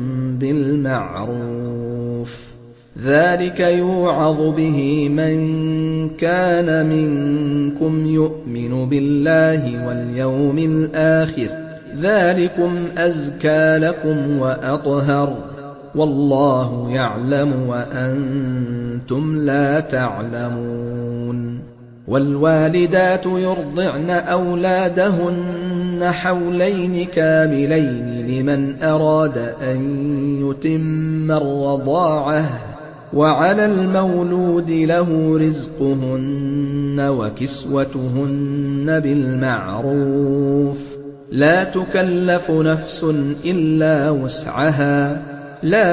بالمعروف، ذلك يوعظ به من كان منكم يؤمن بالله واليوم الآخر، ذلكم أزكى لكم وأطهر، والله يعلم وأنتم لا تعلمون. والوالدات يرضعن أولادهن حولين كاملين لمن أراد أن يتم الرضاعة، وعلى المولود له رزقهن وكسوتهن بالمعروف، لا تكلف نفس إلا وسعها، لا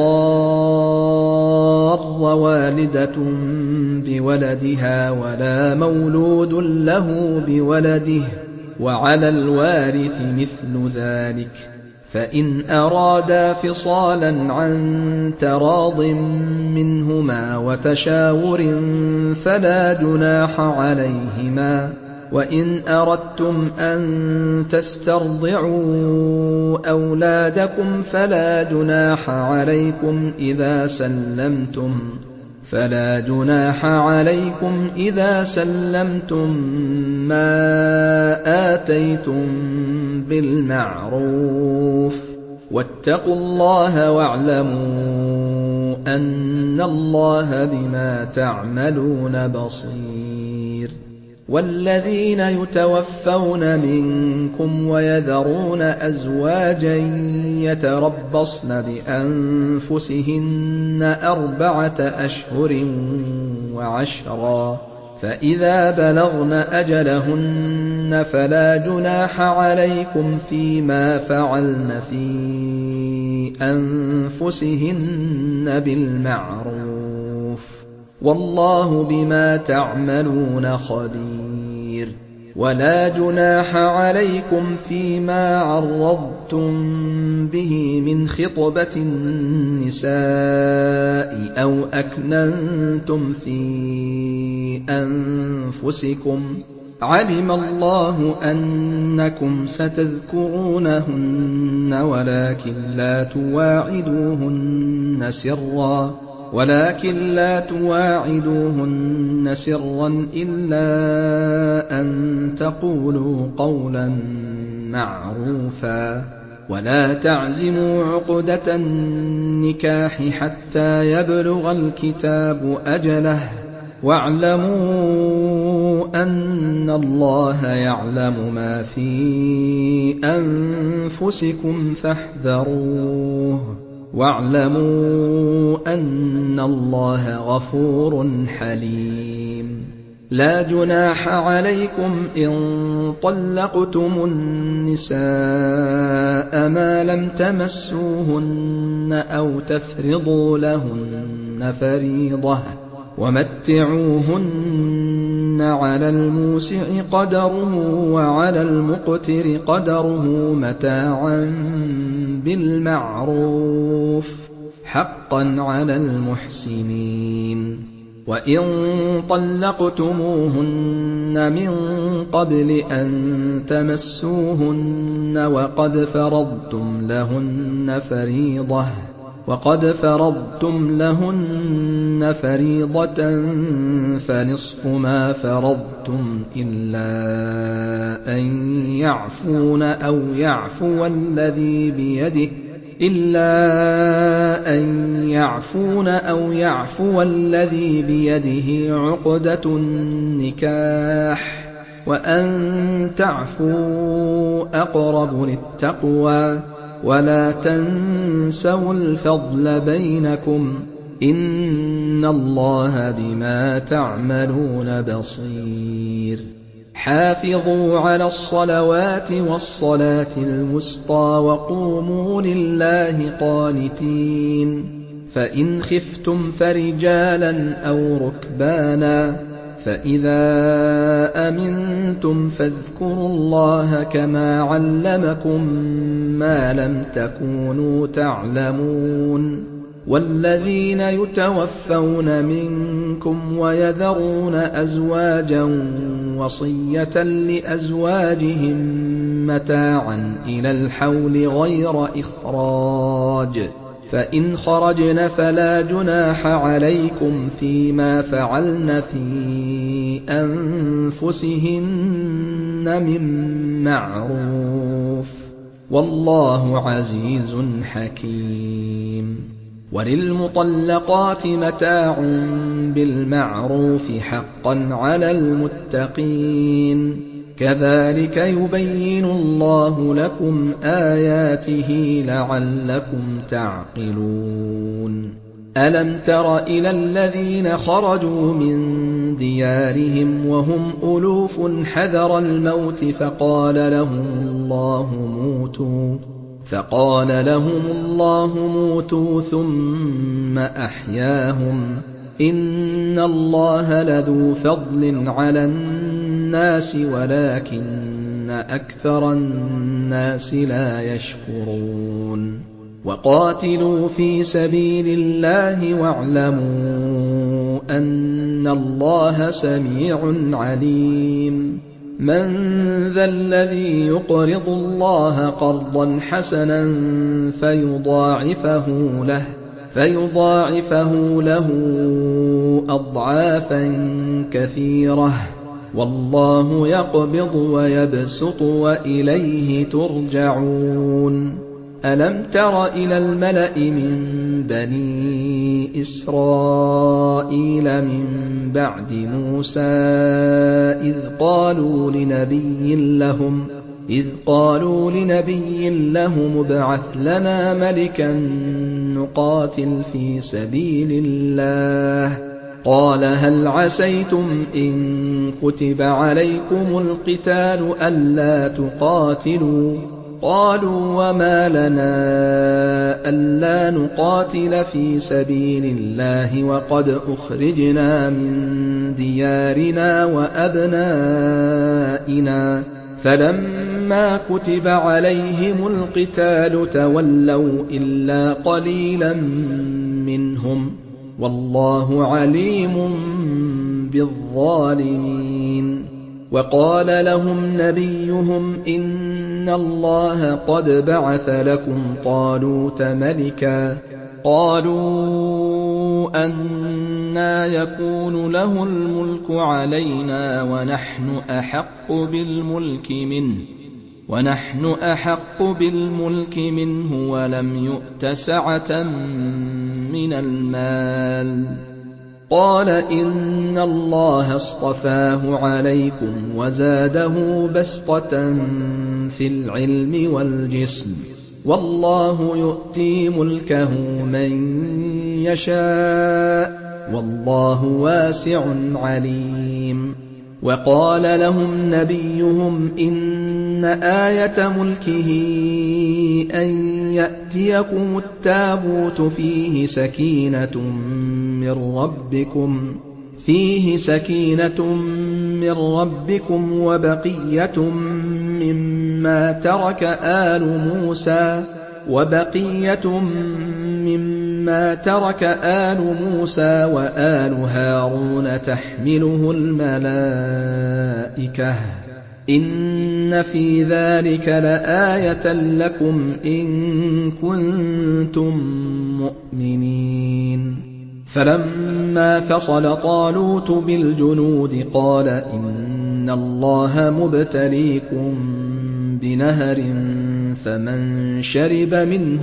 تضار والدة بولدها ولا مولود له بولده، وعلى الوارث مثل ذلك، فإن أرادا فصالا عن تراض منهما وتشاور فلا جناح عليهما. وإن أردتم أن تسترضعوا أولادكم فلا جناح عليكم إذا سلمتم ما آتيتم بالمعروف، واتقوا الله واعلموا أن الله بما تعملون بصير. والذين يتوفون منكم ويذرون أزواجا يتربصن بأنفسهن 4 أشهر وعشرا، فإذا بلغن أجلهن فلا جناح عليكم فيما فعلن في أنفسهن بالمعروف، والله بما تعملون خبير. ولا جناح عليكم فيما عرضتم به من خطبة النساء أو أكننتم في أنفسكم، علم الله أنكم ستذكرونهن ولكن لا تواعدوهن سرا إلا أن تقولوا قولا معروفا، ولا تعزموا عقدة النكاح حتى يبلغ الكتاب أجله، واعلموا أن إِنَّ اللَّهَ يَعْلَمُ مَا فِي أَنفُسِكُمْ فَاحْذَرُوهُ وَاعْلَمُوا أَنَّ اللَّهَ غَفُورٌ حَلِيمٌ لا جُنَاحَ عَلَيْكُمْ إِن طَلَّقْتُمُ النِّسَاءَ مَا لَمْ تَمَسُّوهُنَّ أَوْ تَفْرِضُوا لَهُنَّ فَرِيضَةً وَمَتِّعُوهُنَّ عَلَى الْمُوسِعِ قَدَرُهُ وَعَلَى الْمُقْتِرِ قَدَرُهُ مَتَاعًا بِالْمَعْرُوفِ حَقًّا عَلَى الْمُحْسِنِينَ وَإِن طَلَّقْتُمُوهُنَّ مِن قَبْلِ أَن تَمَسُّوهُنَّ وَقَدْ فَرَضْتُمْ لَهُنَّ فَرِيضَةً فَنِصْفُ مَا فَرَضْتُمْ إِلَّا أَن يَعْفُونَ أَوْ يَعْفُوَ الَّذِي بِيَدِهِ عُقْدَةُ النِّكَاحِ وَأَن تَعْفُوا أَقْرَبُ لِلتَّقْوَىٰ وَلَا تَنسَوُا الْفَضْلَ بَيْنَكُمْ ۚ إِنَّ اللَّهَ بِمَا تَعْمَلُونَ بَصِيرٌ حافظوا على الصلوات والصلاة الوسطى وقوموا لله قانتين فإن خفتم فرجالا أو ركبانا فإذا أمنتم فاذكروا الله كما علمكم ما لم تكونوا تعلمون والذين يتوفون منكم ويذرون أزواجا وصية لأزواجهم متاعا إلى الحول غير إخراج فإن خرجن فلا جناح عليكم فيما فعلن في أنفسهن من معروف والله عزيز حكيم وللمطلقات متاع بالمعروف حقا على المتقين كذلك يبين الله لكم آياته لعلكم تعقلون ألم تر إلى الذين خرجوا من ديارهم وهم ألوف حذر الموت فقال لهم الله موتوا ثم أحياهم إن الله لذو فضل على الناس ولكن أكثر الناس لا يشكرون وقاتلوا في سبيل الله واعلموا أن الله سميع عليم من ذا الذي يقرض الله قرضا حسنا فيضاعفه له أضعافا كثيرة والله يقبض ويبسط وإليه ترجعون ألم تر إلى الملأ من بني إسرائيل من بعد موسى إذ قالوا لنبي لهم ابعث لنا ملكا نقاتل في سبيل الله قال هل عسيتم إن كتب عليكم القتال ألا تقاتلوا قالوا وما لنا ألا نقاتل في سبيل الله وقد أخرجنا من ديارنا وأبنائنا فلما كتب عليهم القتال تولوا إلا قليلا منهم والله عليم بالظالمين وقال لهم نبيهم إن الله قد بعث لكم طالوت ملكا قالوا أنى يكون له الملك علينا ونحن أحق بالملك منه ولم يؤت سعة من المال قال إن الله اصطفاه عليكم وزاده بسطة في العلم والجسم والله يؤتي ملكه من يشاء والله واسع عليم وقال لهم نبيهم إن آية ملكه أن يأتيكم التابوت فيه سكينة من ربكم وبقية مما ترك آل موسى وآل هارون تحمله الملائكة إن في ذلك لآية لكم إن كنتم مؤمنين فلما فصل طالوت بالجنود قال إن الله مبتليكم بنهر فمن شرب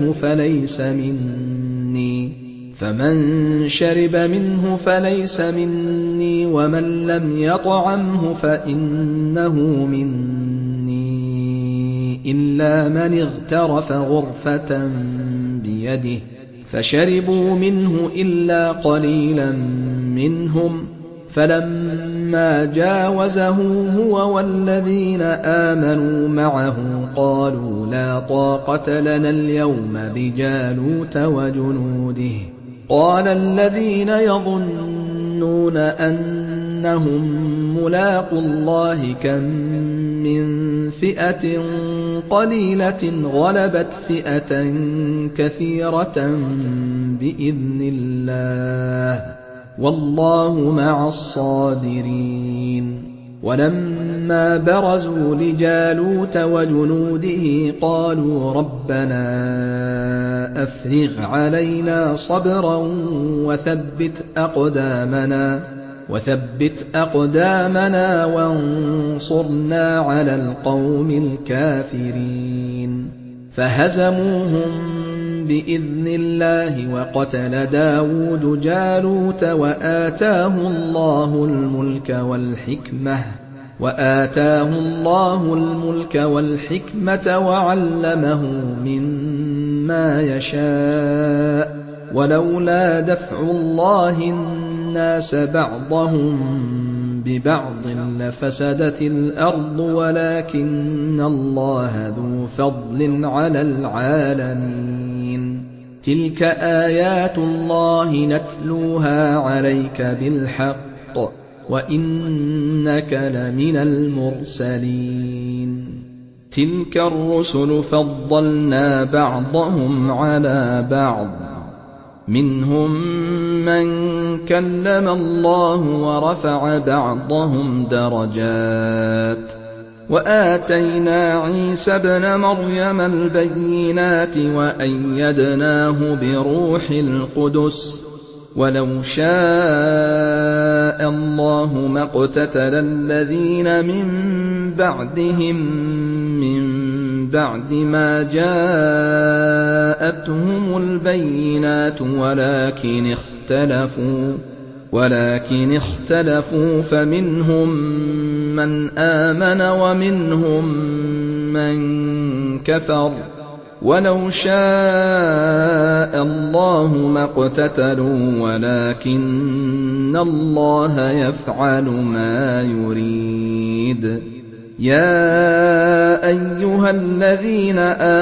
منه فليس مني ومن لم يطعمه فإنه مني إلا من اغترف غرفة بيده فشربوا منه إلا قليلا منهم فلما جاوزه هو والذين آمنوا معه قالوا لا طاقة لنا اليوم بجالوت وجنوده قال الذين يظنون أنهم ملاقو الله كم من فئة قليلة غلبت فئة كثيرة بإذن الله والله مع الصابرين ولما برزوا لجالوت وجنوده قالوا ربنا أفرغ علينا صبرا وثبت أقدامنا وانصرنا على القوم الكافرين فهزموهم بإذن الله وقتل داود جالوت وآتاه الله الملك والحكمة وعلمه مما يشاء ولولا دفع الله الناس بعضهم ببعض لفسدت الأرض ولكن الله ذو فضل على العالمين تلك آيات الله نتلوها عليك بالحق وإنك لمن المرسلين تلك الرسل فضلنا بعضهم على بعض منهم من كلم الله ورفع بعضهم درجات وآتينا عيسى ابن مريم البينات وأيدناه بروح القدس ولو شاء الله ما اقتتل الذين من بعدهم من بعد ما جاءتهم البينات ولكن اختلفوا فمنهم من آمن ومنهم من كفر ولو شاء الله ما اقتتلوا ولكن الله يفعل ما يريد يا أيها الذين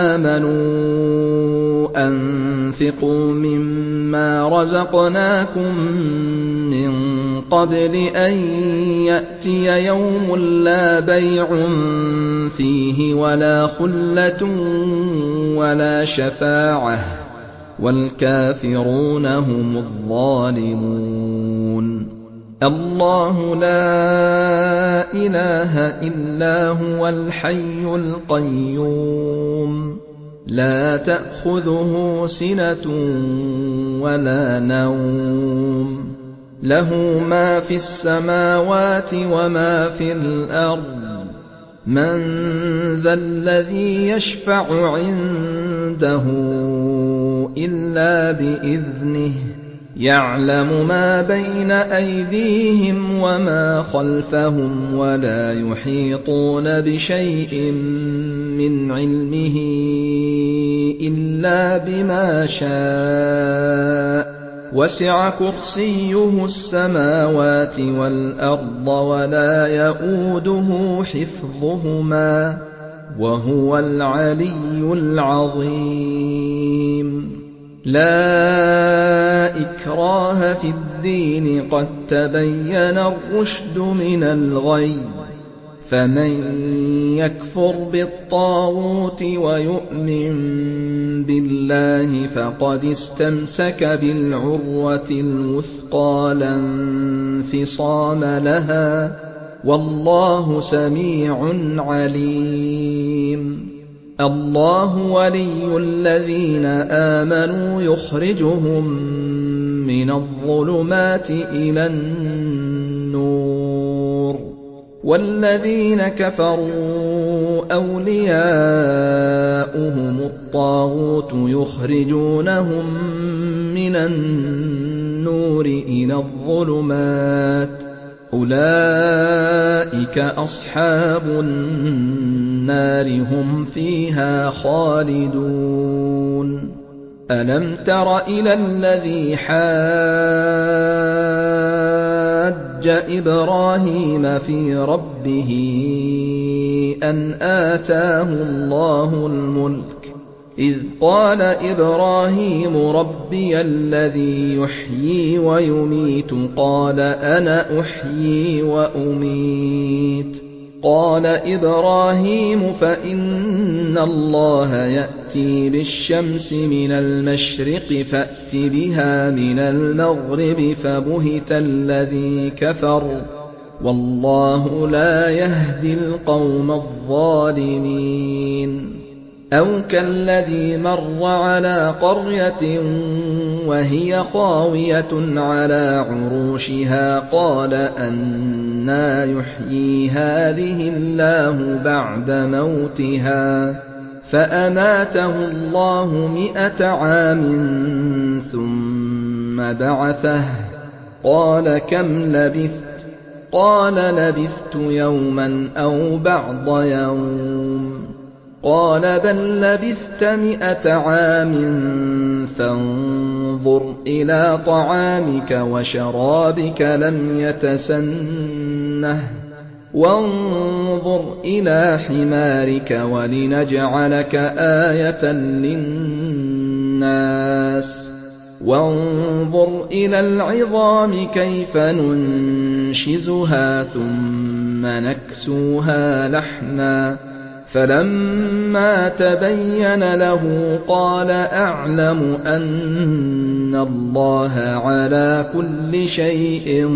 آمنوا أنفقوا مما رزقناكم من قبل أن يأتي يوم لا بيع فيه ولا خلة ولا شفاعة والكافرون هم الظالمون الله لا إله إلا هو الحي القيوم لا تأخذه سنة ولا نوم له ما في السماوات وما في الأرض من ذا الذي يشفع عنده إلا بإذنه يَعْلَمُ مَا بَيْنَ أَيْدِيهِمْ وَمَا خَلْفَهُمْ وَلَا يُحِيطُونَ بِشَيْءٍ مِّنْ عِلْمِهِ إِلَّا بِمَا شَاءَ ۚ وَسِعَ كُرْسِيُّهُ السَّمَاوَاتِ وَالْأَرْضَ وَلَا يَئُودُهُ حِفْظُهُمَا ۚ وَهُوَ الْعَلِيُّ الْعَظِيمُ. لَا إِكْرَاهَ فِي الدِّينِ ۖ قَد تَّبَيَّنَ الرُّشْدُ مِنَ الْغَيِّ ۚ فَمَن يَكْفُرْ بِالطَّاغُوتِ وَيُؤْمِن بِاللَّهِ فَقَدِ اسْتَمْسَكَ بِالْعُرْوَةِ الْوُثْقَىٰ لَا انفِصَامَ لَهَا ۗ وَاللَّهُ سَمِيعٌ عَلِيمٌ. اللَّهُ وَلِيُّ الَّذِينَ آمَنُوا يُخْرِجُهُم مِّنَ الظُّلُمَاتِ إِلَى النُّورِ ۖ وَالَّذِينَ كَفَرُوا أَوْلِيَاؤُهُمُ الطَّاغُوتُ يُخْرِجُونَهُم مِّنَ النُّورِ إِلَى الظُّلُمَاتِ ۗ أُولَٰئِكَ أَصْحَابُ النَّارِ ۖ هُمْ فِيهَا خَالِدُونَ. أَلَمْ تَرَ إِلَى الَّذِي حَاجَّ إِبْرَاهِيمَ فِي رَبِّهِ أَنْ آتَاهُ اللَّهُ الْمُلْكَ إِذْ قَالَ إِبْرَاهِيمُ رَبِّيَ الَّذِي يُحْيِي وَيُمِيتُ قَالَ أَنَا أُحْيِي وَأُمِيتُ قَالَ إِبْرَاهِيمُ فَإِنَّ اللَّهَ يَأْتِي بِالشَّمْسِ مِنَ الْمَشْرِقِ فَأْتِ بِهَا مِنَ الْمَغْرِبِ فَبُهِتَ الَّذِي كَفَرَ ۗ وَاللَّهُ لَا يَهْدِي الْقَوْمَ الظَّالِمِينَ. أَوْ كَالَّذِي مَرَّ عَلَىٰ قَرْيَةٍ وَهِيَ خَاوِيَةٌ عَلَىٰ عُرُوشِهَا قَالَ أَنَّىٰ يُحْيِي هَٰذِهِ اللَّهُ بَعْدَ مَوْتِهَا ۖ فَأَمَاتَهُ اللَّهُ 100 عَامٍ ثُمَّ بَعَثَهُ ۖ قَالَ كَمْ لَبِثْتَ؟ قَالَ لَبِثْتُ يَوْمًا أَوْ بَعْضَ يَوْمٍ. قَالَ بَل لَّبِثْتَ 100 عَامٍ فَانظُرْ إِلَىٰ طَعَامِكَ وَشَرَابِكَ لَمْ يَتَسَنَّهْ ۖ وَانظُرْ إِلَىٰ حِمَارِكَ وَلِنَجْعَلَكَ آيَةً لِّلنَّاسِ ۖ وَانظُرْ إِلَى الْعِظَامِ كَيْفَ نُنشِزُهَا ثُمَّ نَكْسُوهَا لَحْمًا ۚ فَلَمَّا تَبَيَّنَ لَهُ قَالَ أَعْلَمُ أَنَّ اللَّهَ عَلَىٰ كُلِّ شَيْءٍ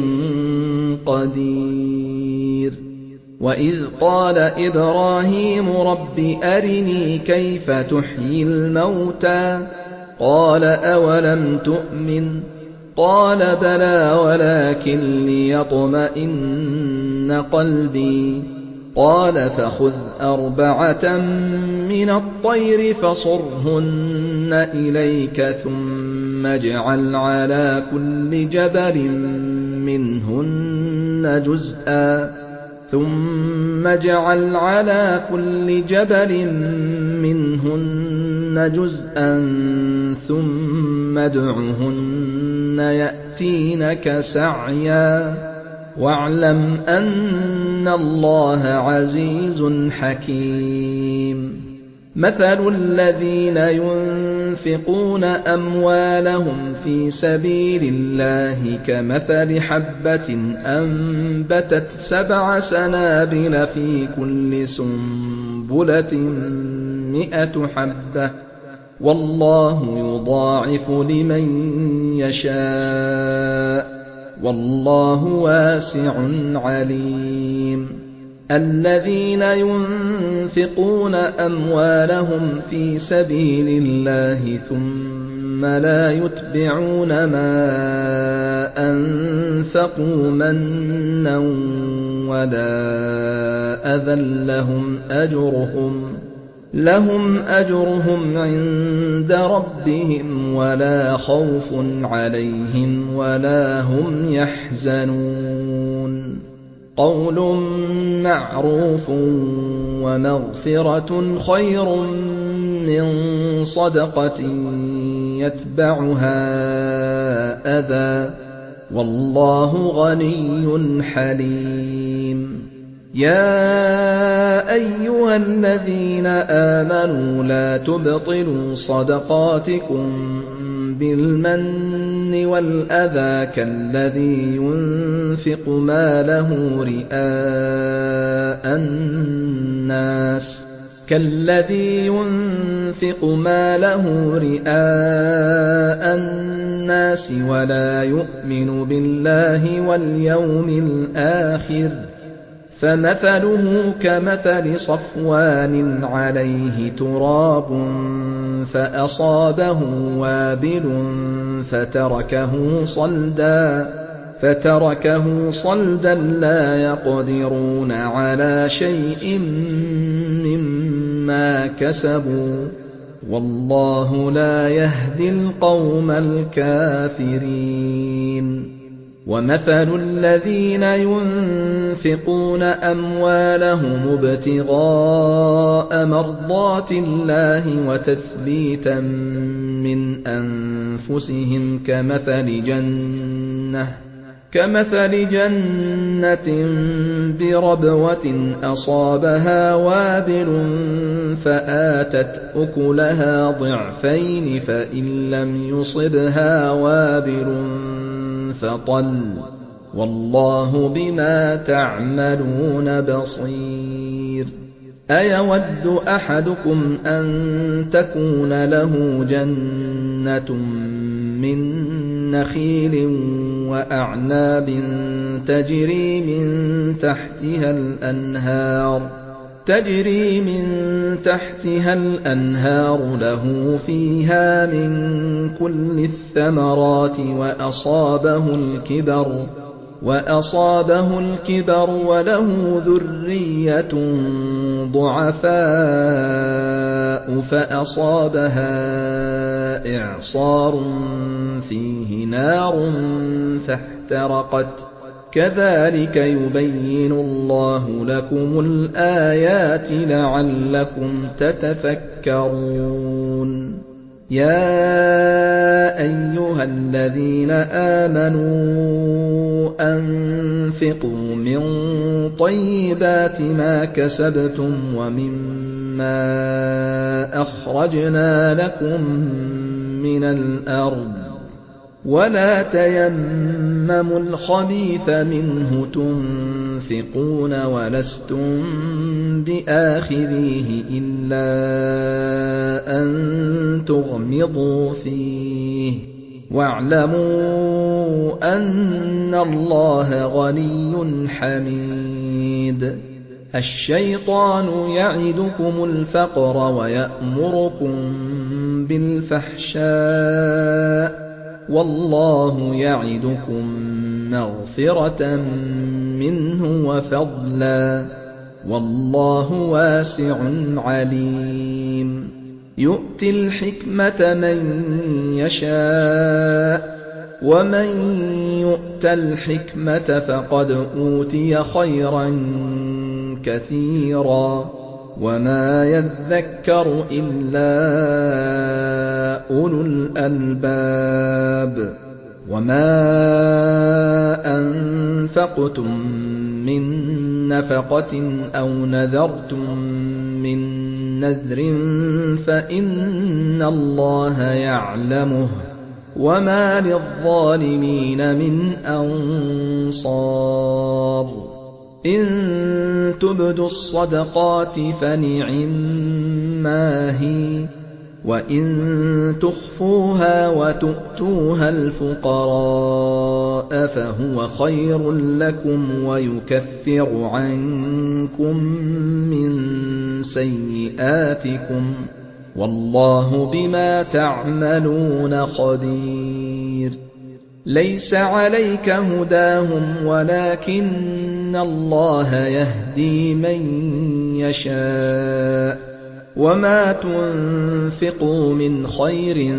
قَدِيرٌ. وَإِذْ قَالَ إِبْرَاهِيمُ رَبِّ أَرِنِي كَيْفَ تُحْيِي الْمَوْتَىٰ ۖ قَالَ أَوَلَمْ تُؤْمِنْ ۖ قَالَ بَلَىٰ وَلَٰكِن لِّيَطْمَئِنَّ قَلْبِي ۖ قَالَ فَخُذْ 4 مِّنَ الطَّيْرِ فَصُرْهُنَّ إِلَيْكَ ثُمَّ اجْعَلْ عَلَىٰ كُلِّ جَبَلٍ مِّنْهُنَّ جُزْءًا ثُمَّ ادْعُهُنَّ يَأْتِينَكَ سَعْيًا ۚ وَاعْلَمْ أَنَّ اللَّهَ عَزِيزٌ حَكِيمٌ. مَثَلُ الَّذِينَ يُنفِقُونَ أَمْوَالَهُمْ فِي سَبِيلِ اللَّهِ كَمَثَلِ حَبَّةٍ أَنبَتَتْ 7 سَنَابِلَ في كُلِّ سُنبُلَةٍ 100 حَبَّةٍ ۗ وَاللَّهُ يُضَاعِفُ لِمَن يَشَاءُ ۗ وَاللَّهُ وَاسِعٌ عَلِيمٌ. الَّذِينَ يُنفِقُونَ أَمْوَالَهُمْ فِي سَبِيلِ اللَّهِ ثُمَّ لَا يُتْبِعُونَ مَا أَنفَقُوا مَنًّا وَلَا أَذًى لهم أجرهم عند ربهم ولا خوف عليهم ولا هم يحزنون قول معروف ومغفرة خير من صدقة يتبعها أذى والله غني حليم يا أيها الذين آمنوا لا تبطلوا صدقاتكم بالمن والأذى كالذي ينفق ماله رئاء الناس ولا يؤمن بالله واليوم الآخر فمثله كمثل صفوان عليه تراب فأصابه وابل فتركه صلدا لا يقدرون على شيء مما كسبوا والله لا يهدي القوم الكافرين ومثل الذين ينفقون أموالهم ابتغاء مرضات الله وتثبيتا من أنفسهم كمثل جنة بربوة أصابها وابل فآتت أكلها ضعفين فإن لم يصبها وابل فطل والله بما تعملون بصير أيود أحدكم أن تكون له جنة من نخيل وأعناب تجري من تحتها الأنهار له فيها من كل الثمرات وأصابه الكبر وله ذرية ضعفاء فأصابها إعصار فيه نار فاحترقت كذلك يبين الله لكم الآيات لعلكم تتفكرون يا أيها الذين آمنوا أنفقوا من طيبات ما كسبتم ومما أخرجنا لكم من الأرض ولا تيمموا الخبيث منه تنفقون ولستم بآخذيه إلا أن تغمضوا فيه واعلموا أن الله غني حميد الشيطان يعدكم الفقر ويأمركم بالفحشاء والله يعدكم مغفرة منه وفضلا والله واسع عليم يؤتي الحكمة من يشاء ومن يؤت الحكمة فقد أوتي خيرا كثيرا وما يذكر إلا أولو الألباب وما أنفقتم من نفقة أو نذرتم من نذر فإن الله يعلمه وما للظالمين من أنصار إن تبدوا الصدقات فنعما هي وإن تخفوها وتؤتوها الفقراء فهو خير لكم ويكفر عنكم من سيئاتكم والله بما تعملون خبير ليس عليك هداهم ولكن الله يهدي من يشاء وَمَا تُنفِقُوا مِنْ خَيْرٍ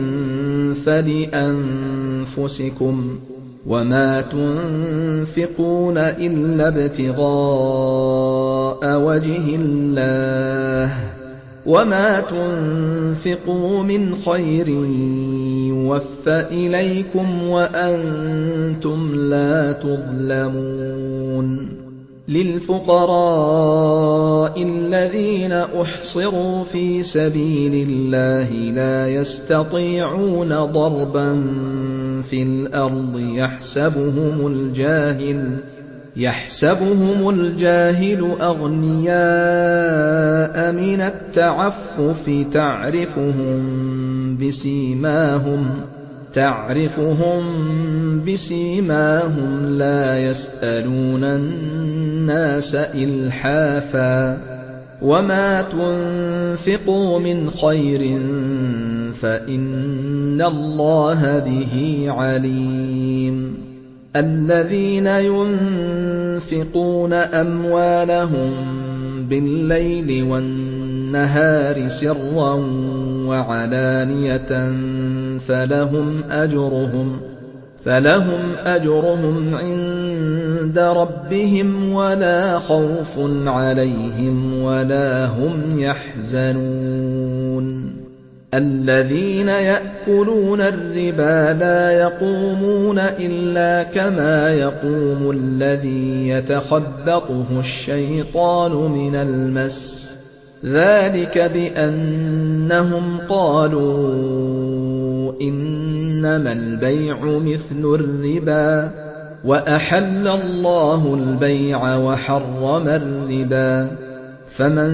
فَلِأَنفُسِكُمْ ۚ وَمَا تُنفِقُونَ إِلَّا ابْتِغَاءَ وَجْهِ اللَّهِ ۚ وَمَا تُنفِقُوا مِنْ خَيْرٍ يُوَفَّ إِلَيْكُمْ وَأَنتُمْ لَا تُظْلَمُونَ لِلْفُقَرَاءِ الَّذِينَ أُحْصِرُوا فِي سَبِيلِ اللَّهِ لَا يَسْتَطِيعُونَ ضَرْبًا فِي الْأَرْضِ يَحْسَبُهُمُ الْجَاهِلُ أَغْنِيَاءَ مِنَ التَّعَفُّفِ تَعْرِفُهُم بِسِيمَاهُمْ لَا يَسْأَلُونَ النَّاسَ إِلْحَافًا ۗ وَمَا تُنفِقُوا مِنْ خَيْرٍ فَإِنَّ اللَّهَ بِهِ عَلِيمٌ الَّذِينَ يُنفِقُونَ أَمْوَالَهُم بِاللَّيْلِ وَالنَّهَارِ سِرًّا وَعَلَانِيَةً فَلَهُمْ أَجْرُهُمْ عِندَ رَبِّهِمْ وَلَا خَوْفٌ عَلَيْهِمْ وَلَا هُمْ يَحْزَنُونَ الَّذِينَ يَأْكُلُونَ الرِّبَا لَا يَقُومُونَ إِلَّا كَمَا يَقُومُ الَّذِي يَتَخَبَّطُهُ الشَّيْطَانُ مِنَ الْمَسِّ ۚ ذَٰلِكَ بِأَنَّهُمْ قَالُوا إِنَّمَا الْبَيْعُ مِثْلُ الرِّبَا ۗ وَأَحَلَّ اللَّهُ الْبَيْعَ وَحَرَّمَ الرِّبَا ۚ فَمَن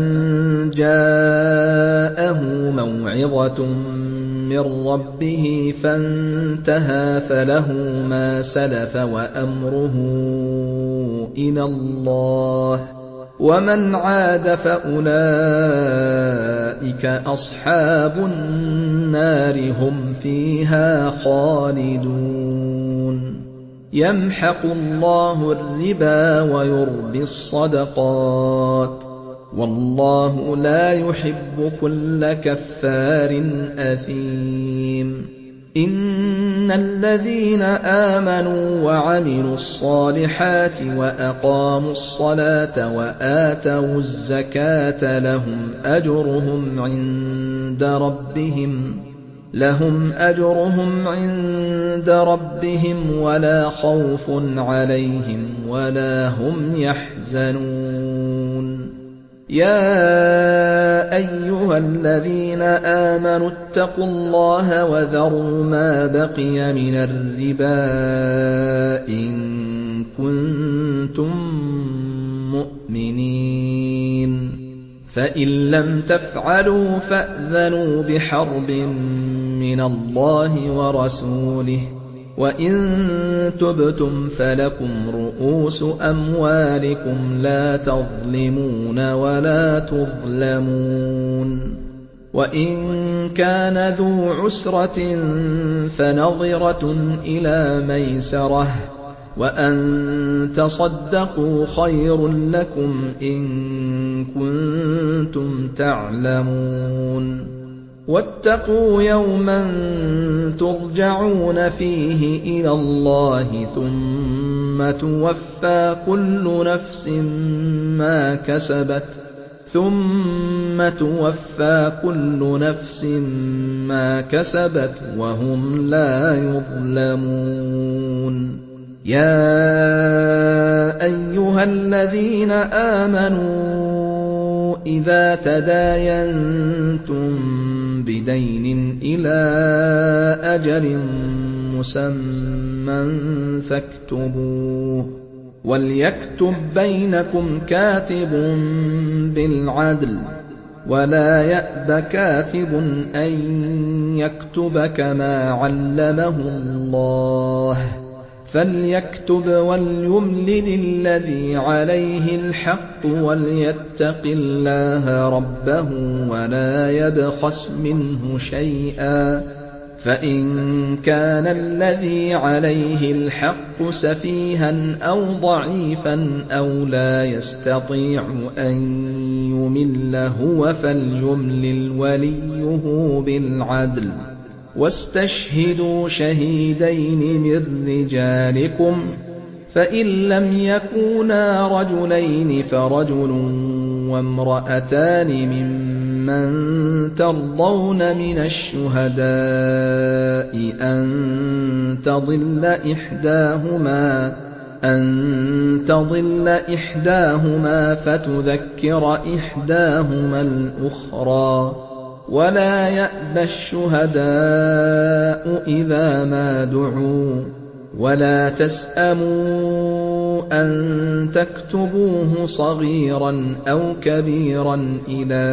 جَاءَهُ مَوْعِظَةٌ مِّن رَّبِّهِ فَانتَهَىٰ فَلَهُ مَا سَلَفَ وَأَمْرُهُ إِلَى اللَّهِ ۖ وَمَنْ عَادَ فَأُولَٰئِكَ أَصْحَابُ النَّارِ هُمْ فِيهَا خَالِدُونَ يَمْحَقُ اللَّهُ الرِّبَا وَيُرْبِي الصَّدَقَاتِ ۗ وَاللَّهُ لَا يُحِبُّ كُلَّ كَفَّارٍ أَثِيمٍ إِنَّ الَّذِينَ آمَنُوا وَعَمِلُوا الصَّالِحَاتِ وَأَقَامُوا الصَّلَاةَ وَآتَوُا الزَّكَاةَ لَهُمْ أَجْرُهُمْ عِندَ رَبِّهِمْ وَلَا خَوْفٌ عَلَيْهِمْ وَلَا هُمْ يَحْزَنُونَ يَا أَيُّهَا الَّذِينَ آمَنُوا اتَّقُوا اللَّهَ وَذَرُوا مَا بَقِيَ مِنَ الرِّبَا إِن كُنتُم مُّؤْمِنِينَ فَإِن لَّمْ تَفْعَلُوا فَأْذَنُوا بِحَرْبٍ مِّنَ اللَّهِ وَرَسُولِهِ ۖ وَإِن تُبْتُمْ فَلَكُمْ رُءُوسُ أَمْوَالِكُمْ لَا تَظْلِمُونَ وَلَا تُظْلَمُونَ وَإِن كَانَ ذُو عُسْرَةٍ فَنَظِرَةٌ إِلَىٰ مَيْسَرَةٍ ۚ وَأَن تَصَدَّقُوا خَيْرٌ لَّكُمْ إِن كُنتُمْ تَعْلَمُونَ وَاتَّقُوا يَوْمًا تُرْجَعُونَ فِيهِ إِلَى اللَّهِ ثُمَّ تُوَفَّىٰ كُلُّ نَفْسٍ مَّا كَسَبَتْ وَهُمْ لَا يُظْلَمُونَ يَا أَيُّهَا الَّذِينَ آمَنُوا إِذَا تَدَايَنتُم بِدَيْنٍ إِلَىٰ أَجَلٍ مُّسَمًّى فَاكْتُبُوهُ ۚ وَلْيَكْتُب بَّيْنَكُمْ كَاتِبٌ بِالْعَدْلِ ۚ وَلَا يَأْبَ كَاتِبٌ أَن يَكْتُبَ كَمَا عَلَّمَهُ اللَّهُ ۚ فَلْيَكْتُبْ وَلْيُمْلِلِ الَّذِي عَلَيْهِ الْحَقُّ وَلْيَتَّقِ اللَّهَ رَبَّهُ وَلَا يَبْخَسْ مِنْهُ شَيْئًا ۚ فَإِن كَانَ الَّذِي عَلَيْهِ الْحَقُّ سَفِيهًا أَوْ ضَعِيفًا أَوْ لَا يَسْتَطِيعُ أَن ليمل هو فليملل وليه بالعدل واستشهدوا شهيدين من رجالكم فإن لم يكونا رجلين فرجل وامرأتان ممن ترضون من الشهداء أن تضل إحداهما فتذكر إحداهما الأخرى ولا يأبى الشهداء إذا ما دعوا ولا تسأموا أن تكتبوه صغيرا أو كبيرا إلى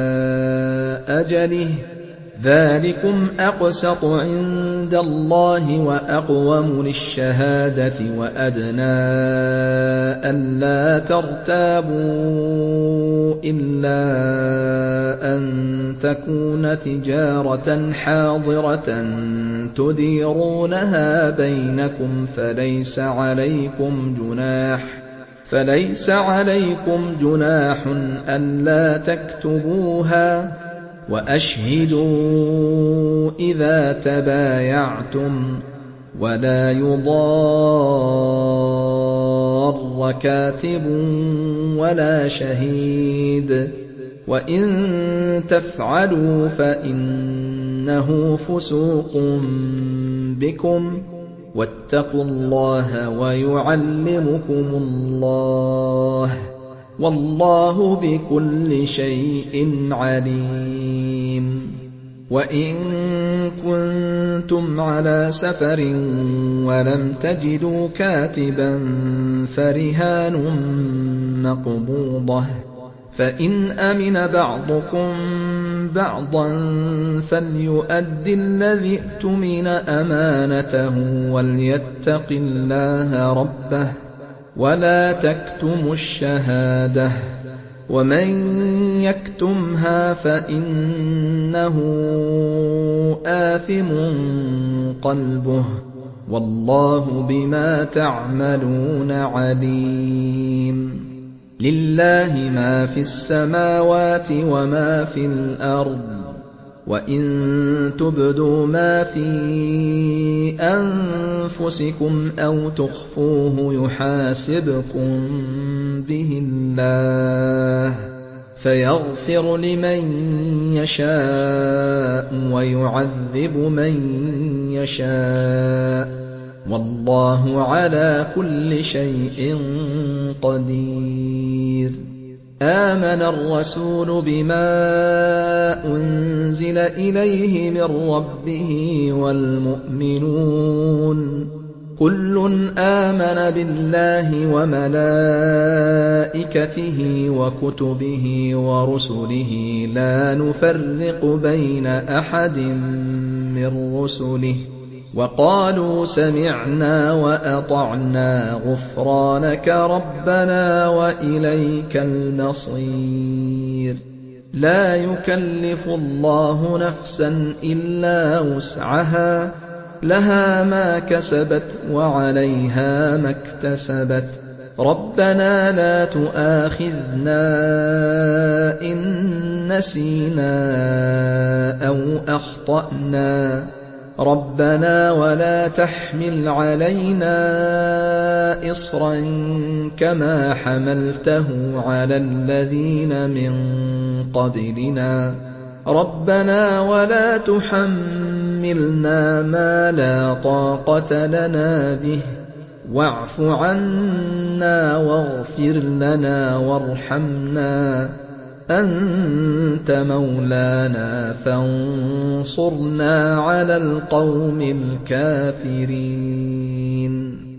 أجله ذلكم أقسط عند الله وأقوم للشهادة وأدنى ألا ترتابوا إلا أن تكون تجارة حاضرة تديرونها بينكم فليس عليكم جناح ألا تكتبوها وأشهدوا إذا تبايعتم ولا يضار كاتب ولا شهيد وإن تفعلوا فإنه فسوق بكم واتقوا الله ويعلمكم الله والله بكل شيء عليم وإن كنتم على سفر ولم تجدوا كاتبا فرهان مقبوضة فإن أمن بعضكم بعضا فليؤد الذي اؤتمن أمانته وليتق الله ربه ولا تكتموا الشهادة ومن يكتمها فإنه آثم قلبه والله بما تعملون عليم لله ما في السماوات وما في الأرض وإن تبدوا ما في أنفسكم أو تخفوه يحاسبكم به الله فيغفر لمن يشاء ويعذب من يشاء والله على كل شيء قدير آمن الرسول بما أنزل إليه من ربه والمؤمنون كل آمن بالله وملائكته وكتبه ورسله لا نفرق بين أحد من رسله وقالوا سمعنا وأطعنا غفرانك ربنا وإليك المصير لا يكلف الله نفسا إلا وسعها لها ما كسبت وعليها ما اكتسبت ربنا لا تؤاخذنا إن نسينا أو أخطأنا ربنا ولا تحمل علينا إصرا كما حملته على الذين من قبلنا ربنا ولا تحملنا ما لا طاقة لنا به واعف عنا واغفر لنا وارحمنا أنت مولانا فانصرنا على القوم الكافرين